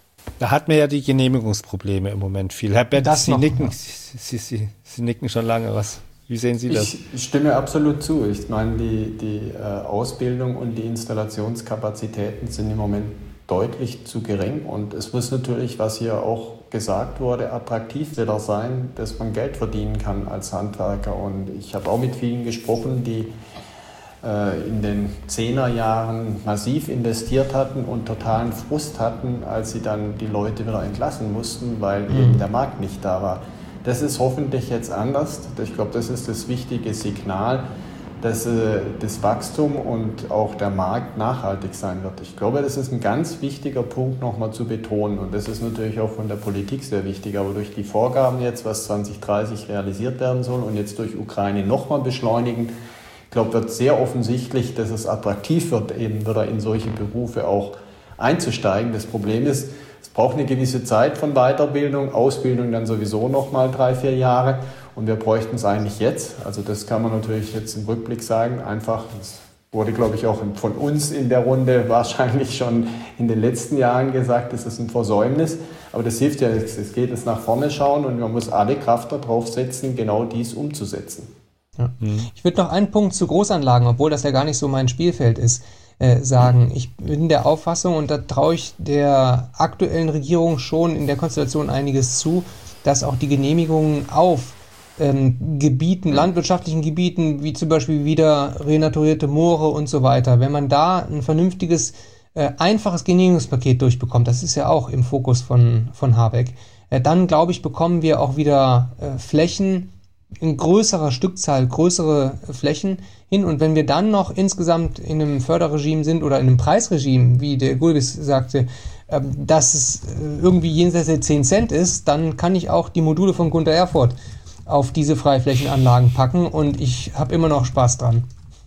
Da hat man ja die Genehmigungsprobleme im Moment viel. Herr Bett, Sie, nicken, ja. Sie, Sie, Sie nicken schon lange. Was? Wie sehen Sie das? Ich stimme absolut zu. Ich meine, die, die äh, Ausbildung und die Installationskapazitäten sind im Moment deutlich zu gering. Und es muss natürlich, was hier auch gesagt wurde, attraktiv wieder sein, dass man Geld verdienen kann als Handwerker. Und ich habe auch mit vielen gesprochen, die äh, in den Zehnerjahren massiv investiert hatten und totalen Frust hatten, als sie dann die Leute wieder entlassen mussten, weil mhm. eben der Markt nicht da war. Das ist hoffentlich jetzt anders. Ich glaube, das ist das wichtige Signal, dass äh, das Wachstum und auch der Markt nachhaltig sein wird. Ich glaube, das ist ein ganz wichtiger Punkt nochmal zu betonen und das ist natürlich auch von der Politik sehr wichtig, aber durch die Vorgaben jetzt, was zwanzig dreißig realisiert werden soll und jetzt durch Ukraine nochmal beschleunigen, ich glaube, wird sehr offensichtlich, dass es attraktiv wird, eben wieder in solche Berufe auch einzusteigen. Das Problem ist, es braucht eine gewisse Zeit von Weiterbildung, Ausbildung dann sowieso nochmal drei, vier Jahre. Und wir bräuchten es eigentlich jetzt. Also das kann man natürlich jetzt im Rückblick sagen. Einfach, das wurde, glaube ich, auch von uns in der Runde wahrscheinlich schon in den letzten Jahren gesagt, das ist ein Versäumnis. Aber das hilft ja, es geht jetzt nach vorne schauen und man muss alle Kraft darauf setzen, genau dies umzusetzen. Ja. Ich würde noch einen Punkt zu Großanlagen, obwohl das ja gar nicht so mein Spielfeld ist, äh, sagen. Ich bin der Auffassung, und da traue ich der aktuellen Regierung schon in der Konstellation einiges zu, dass auch die Genehmigungen auf Ähm, Gebieten, landwirtschaftlichen Gebieten, wie zum Beispiel wieder renaturierte Moore und so weiter, wenn man da ein vernünftiges, äh, einfaches Genehmigungspaket durchbekommt, das ist ja auch im Fokus von, von Habeck, äh, dann glaube ich, bekommen wir auch wieder äh, Flächen in größerer Stückzahl, größere Flächen hin und wenn wir dann noch insgesamt in einem Förderregime sind oder in einem Preisregime, wie der Gulbis sagte, äh, dass es äh, irgendwie jenseits der zehn Cent ist, dann kann ich auch die Module von Gunter Erfurt auf diese Freiflächenanlagen packen und ich habe immer noch Spaß dran.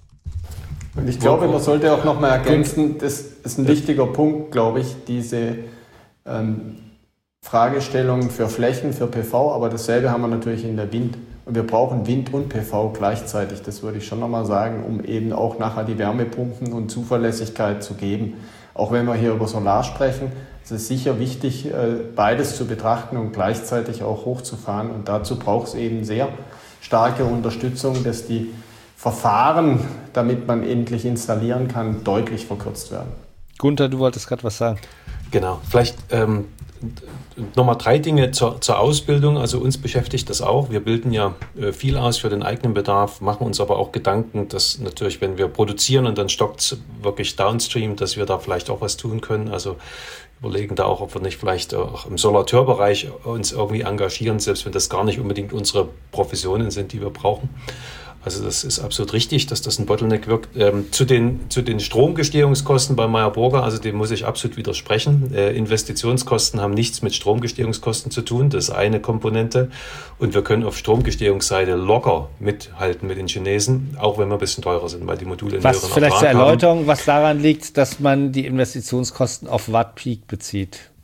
Und ich glaube, man sollte auch noch mal ergänzen, das ist ein wichtiger Punkt, glaube ich, diese ähm, Fragestellung für Flächen, für P V, aber dasselbe haben wir natürlich in der Wind. Und wir brauchen Wind und P V gleichzeitig, das würde ich schon noch mal sagen, um eben auch nachher die Wärmepumpen und Zuverlässigkeit zu geben. Auch wenn wir hier über Solar sprechen, es ist sicher wichtig, beides zu betrachten und gleichzeitig auch hochzufahren. Und dazu braucht es eben sehr starke Unterstützung, dass die Verfahren, damit man endlich installieren kann, deutlich verkürzt werden. Gunther, du wolltest gerade was sagen. Genau, vielleicht ähm, nochmal drei Dinge zur, zur Ausbildung. Also uns beschäftigt das auch. Wir bilden ja äh, viel aus für den eigenen Bedarf, machen uns aber auch Gedanken, dass natürlich, wenn wir produzieren und dann stockt es wirklich downstream, dass wir da vielleicht auch was tun können. Also überlegen da auch, ob wir nicht vielleicht auch im Solateurbereich uns irgendwie engagieren, selbst wenn das gar nicht unbedingt unsere Professionen sind, die wir brauchen. Also das ist absolut richtig, dass das ein Bottleneck wirkt. Ähm, zu den, zu den Stromgestehungskosten bei Meyer Burger, also dem muss ich absolut widersprechen. Äh, Investitionskosten haben nichts mit Stromgestehungskosten zu tun, das ist eine Komponente. Und wir können auf Stromgestehungsseite locker mithalten mit den Chinesen, auch wenn wir ein bisschen teurer sind, weil die Module in was höheren vielleicht zur Ertrag Erläuterung, haben. was daran liegt, dass man die Investitionskosten auf Watt Peak bezieht.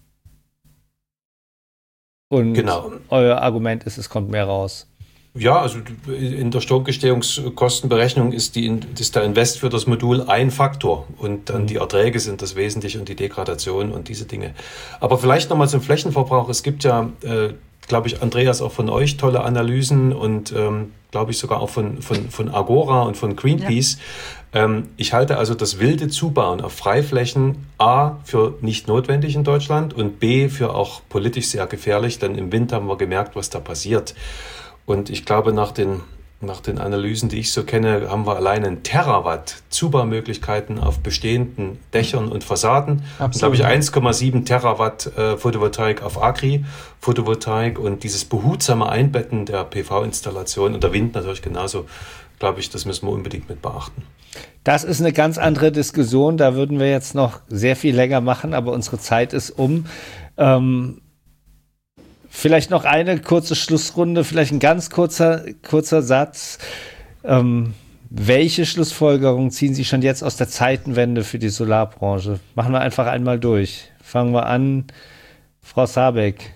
Und Genau. Euer Argument ist, es kommt mehr raus. Ja, also in der Stromgestehungskostenberechnung ist, die, ist der Invest für das Modul ein Faktor und dann die Erträge sind das Wesentliche und die Degradation und diese Dinge. Aber vielleicht nochmal zum Flächenverbrauch. Es gibt ja, äh, glaube ich, Andreas, auch von euch tolle Analysen und ähm, glaube ich sogar auch von, von, von Agora und von Greenpeace. Ja. Ähm, ich halte also das wilde Zubauen auf Freiflächen A für nicht notwendig in Deutschland und B für auch politisch sehr gefährlich, denn im Winter haben wir gemerkt, was da passiert. Und ich glaube, nach den, nach den Analysen, die ich so kenne, haben wir allein einen Terawatt Zubaumöglichkeiten auf bestehenden Dächern und Fassaden. Absolut. Und, glaube ich, eins Komma sieben Terawatt äh, Photovoltaik auf Agri-Photovoltaik und dieses behutsame Einbetten der P V-Installation und der Wind natürlich genauso, glaube ich, das müssen wir unbedingt mit beachten. Das ist eine ganz andere Diskussion. Da würden wir jetzt noch sehr viel länger machen, aber unsere Zeit ist um. Ähm, Vielleicht noch eine kurze Schlussrunde, vielleicht ein ganz kurzer, kurzer Satz. Ähm, welche Schlussfolgerungen ziehen Sie schon jetzt aus der Zeitenwende für die Solarbranche? Machen wir einfach einmal durch. Fangen wir an. Frau Sabeck.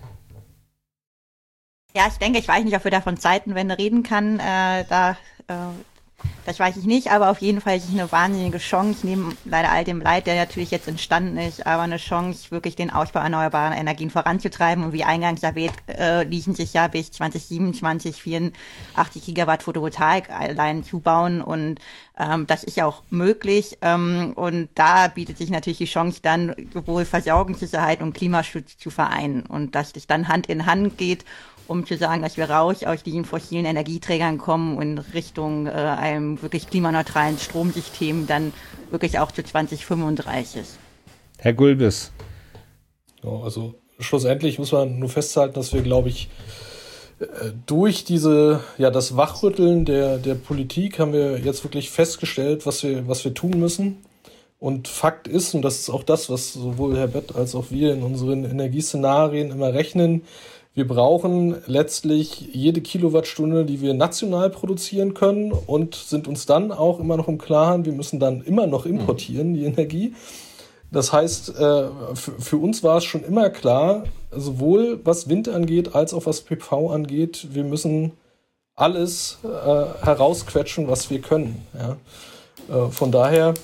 Ja, ich denke, ich weiß nicht, ob wir da von Zeitenwende reden kann. Äh, da äh Das weiß ich nicht, aber auf jeden Fall ist es eine wahnsinnige Chance, neben leider all dem Leid, der natürlich jetzt entstanden ist, aber eine Chance, wirklich den Ausbau erneuerbarer Energien voranzutreiben. Und wie eingangs erwähnt, äh, ließen sich ja bis zwanzig siebenundzwanzig vierundachtzig Gigawatt Photovoltaik allein zubauen und ähm, das ist ja auch möglich. Ähm, und da bietet sich natürlich die Chance, dann sowohl Versorgungssicherheit und Klimaschutz zu vereinen und dass das dann Hand in Hand geht, um zu sagen, dass wir raus aus diesen fossilen Energieträgern kommen und in Richtung äh, einem wirklich klimaneutralen Stromsystem dann wirklich auch zu zwanzig fünfunddreißig. Herr Gulbis. Ja, also schlussendlich muss man nur festhalten, dass wir, glaube ich, durch diese, ja, das Wachrütteln der, der Politik haben wir jetzt wirklich festgestellt, was wir, was wir tun müssen. Und Fakt ist, und das ist auch das, was sowohl Herr Bett als auch wir in unseren Energieszenarien immer rechnen, wir brauchen letztlich jede Kilowattstunde, die wir national produzieren können, und sind uns dann auch immer noch im Klaren, wir müssen dann immer noch importieren, die Energie. Das heißt, für uns war es schon immer klar, sowohl was Wind angeht, als auch was P V angeht, wir müssen alles herausquetschen, was wir können. Ja. Von daher,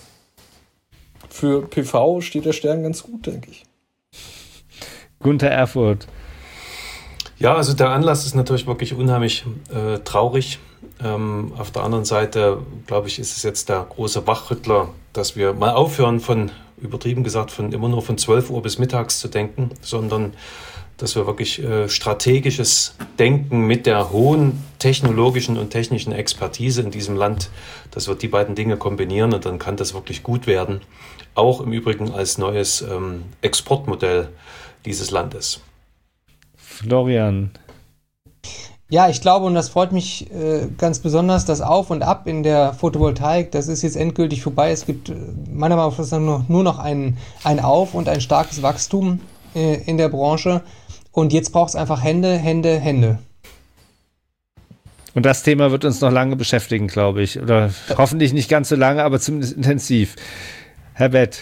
für P V steht der Stern ganz gut, denke ich. Gunther Erfurth. Ja, also der Anlass ist natürlich wirklich unheimlich äh, traurig. Ähm, auf der anderen Seite, glaube ich, ist es jetzt der große Wachrüttler, dass wir mal aufhören von, übertrieben gesagt, von immer nur von zwölf Uhr bis mittags zu denken, sondern dass wir wirklich äh, strategisches Denken mit der hohen technologischen und technischen Expertise in diesem Land, dass wir die beiden Dinge kombinieren, und dann kann das wirklich gut werden. Auch im Übrigen als neues ähm, Exportmodell dieses Landes. Florian. Ja, ich glaube, und das freut mich äh, ganz besonders, das Auf und Ab in der Photovoltaik, das ist jetzt endgültig vorbei. Es gibt äh, meiner Meinung nach nur, nur noch ein, ein Auf und ein starkes Wachstum äh, in der Branche. Und jetzt braucht es einfach Hände, Hände, Hände. Und das Thema wird uns noch lange beschäftigen, glaube ich. Oder hoffentlich nicht ganz so lange, aber zumindest intensiv. Herr Bett.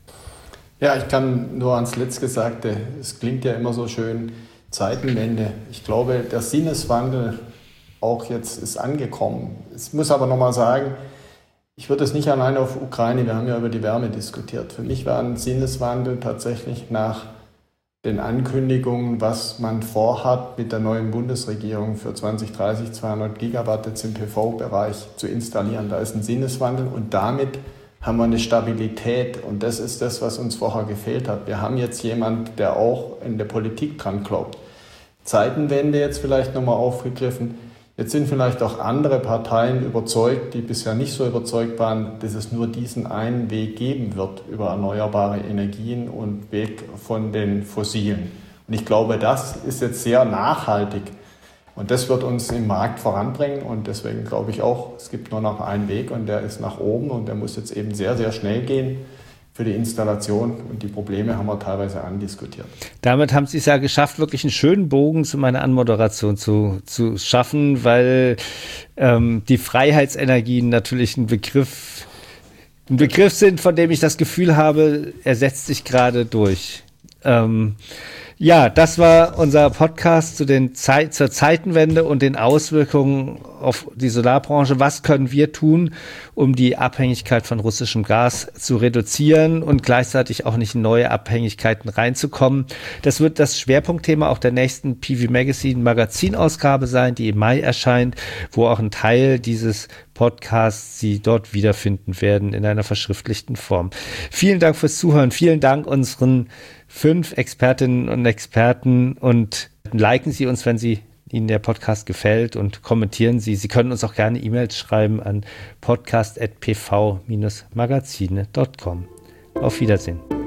Ja, ich kann nur ans Letzte Gesagte, es klingt ja immer so schön, Zeitenwende. Ich glaube, der Sinneswandel auch jetzt ist angekommen. Ich muss aber nochmal sagen, ich würde es nicht alleine auf Ukraine, wir haben ja über die Wärme diskutiert. Für mich war ein Sinneswandel tatsächlich nach den Ankündigungen, was man vorhat, mit der neuen Bundesregierung für zwanzig dreißig zweihundert Gigawatt jetzt im P V-Bereich zu installieren. Da ist ein Sinneswandel, und damit haben wir eine Stabilität, und das ist das, was uns vorher gefehlt hat. Wir haben jetzt jemanden, der auch in der Politik dran glaubt. Zeitenwende jetzt vielleicht nochmal aufgegriffen. Jetzt sind vielleicht auch andere Parteien überzeugt, die bisher nicht so überzeugt waren, dass es nur diesen einen Weg geben wird über erneuerbare Energien und Weg von den Fossilen. Und ich glaube, das ist jetzt sehr nachhaltig. Und das wird uns im Markt voranbringen, und deswegen glaube ich auch, es gibt nur noch einen Weg, und der ist nach oben, und der muss jetzt eben sehr, sehr schnell gehen für die Installation, und die Probleme haben wir teilweise andiskutiert. Damit haben Sie es ja geschafft, wirklich einen schönen Bogen zu meiner Anmoderation zu, zu schaffen, weil ähm, die Freiheitsenergien natürlich ein Begriff, ein Begriff sind, von dem ich das Gefühl habe, er setzt sich gerade durch. Ähm, Ja, das war unser Podcast zu den Zeit, zur Zeitenwende und den Auswirkungen auf die Solarbranche. Was können wir tun, um die Abhängigkeit von russischem Gas zu reduzieren und gleichzeitig auch nicht in neue Abhängigkeiten reinzukommen? Das wird das Schwerpunktthema auch der nächsten P V Magazine Magazinausgabe sein, die im Mai erscheint, wo auch ein Teil dieses Podcasts Sie dort wiederfinden werden in einer verschriftlichten Form. Vielen Dank fürs Zuhören. Vielen Dank unseren fünf Expertinnen und Experten, und liken Sie uns, wenn Sie Ihnen der Podcast gefällt, und kommentieren Sie. Sie können uns auch gerne E-Mails schreiben an podcast at p v Bindestrich magazine Punkt com. Auf Wiedersehen.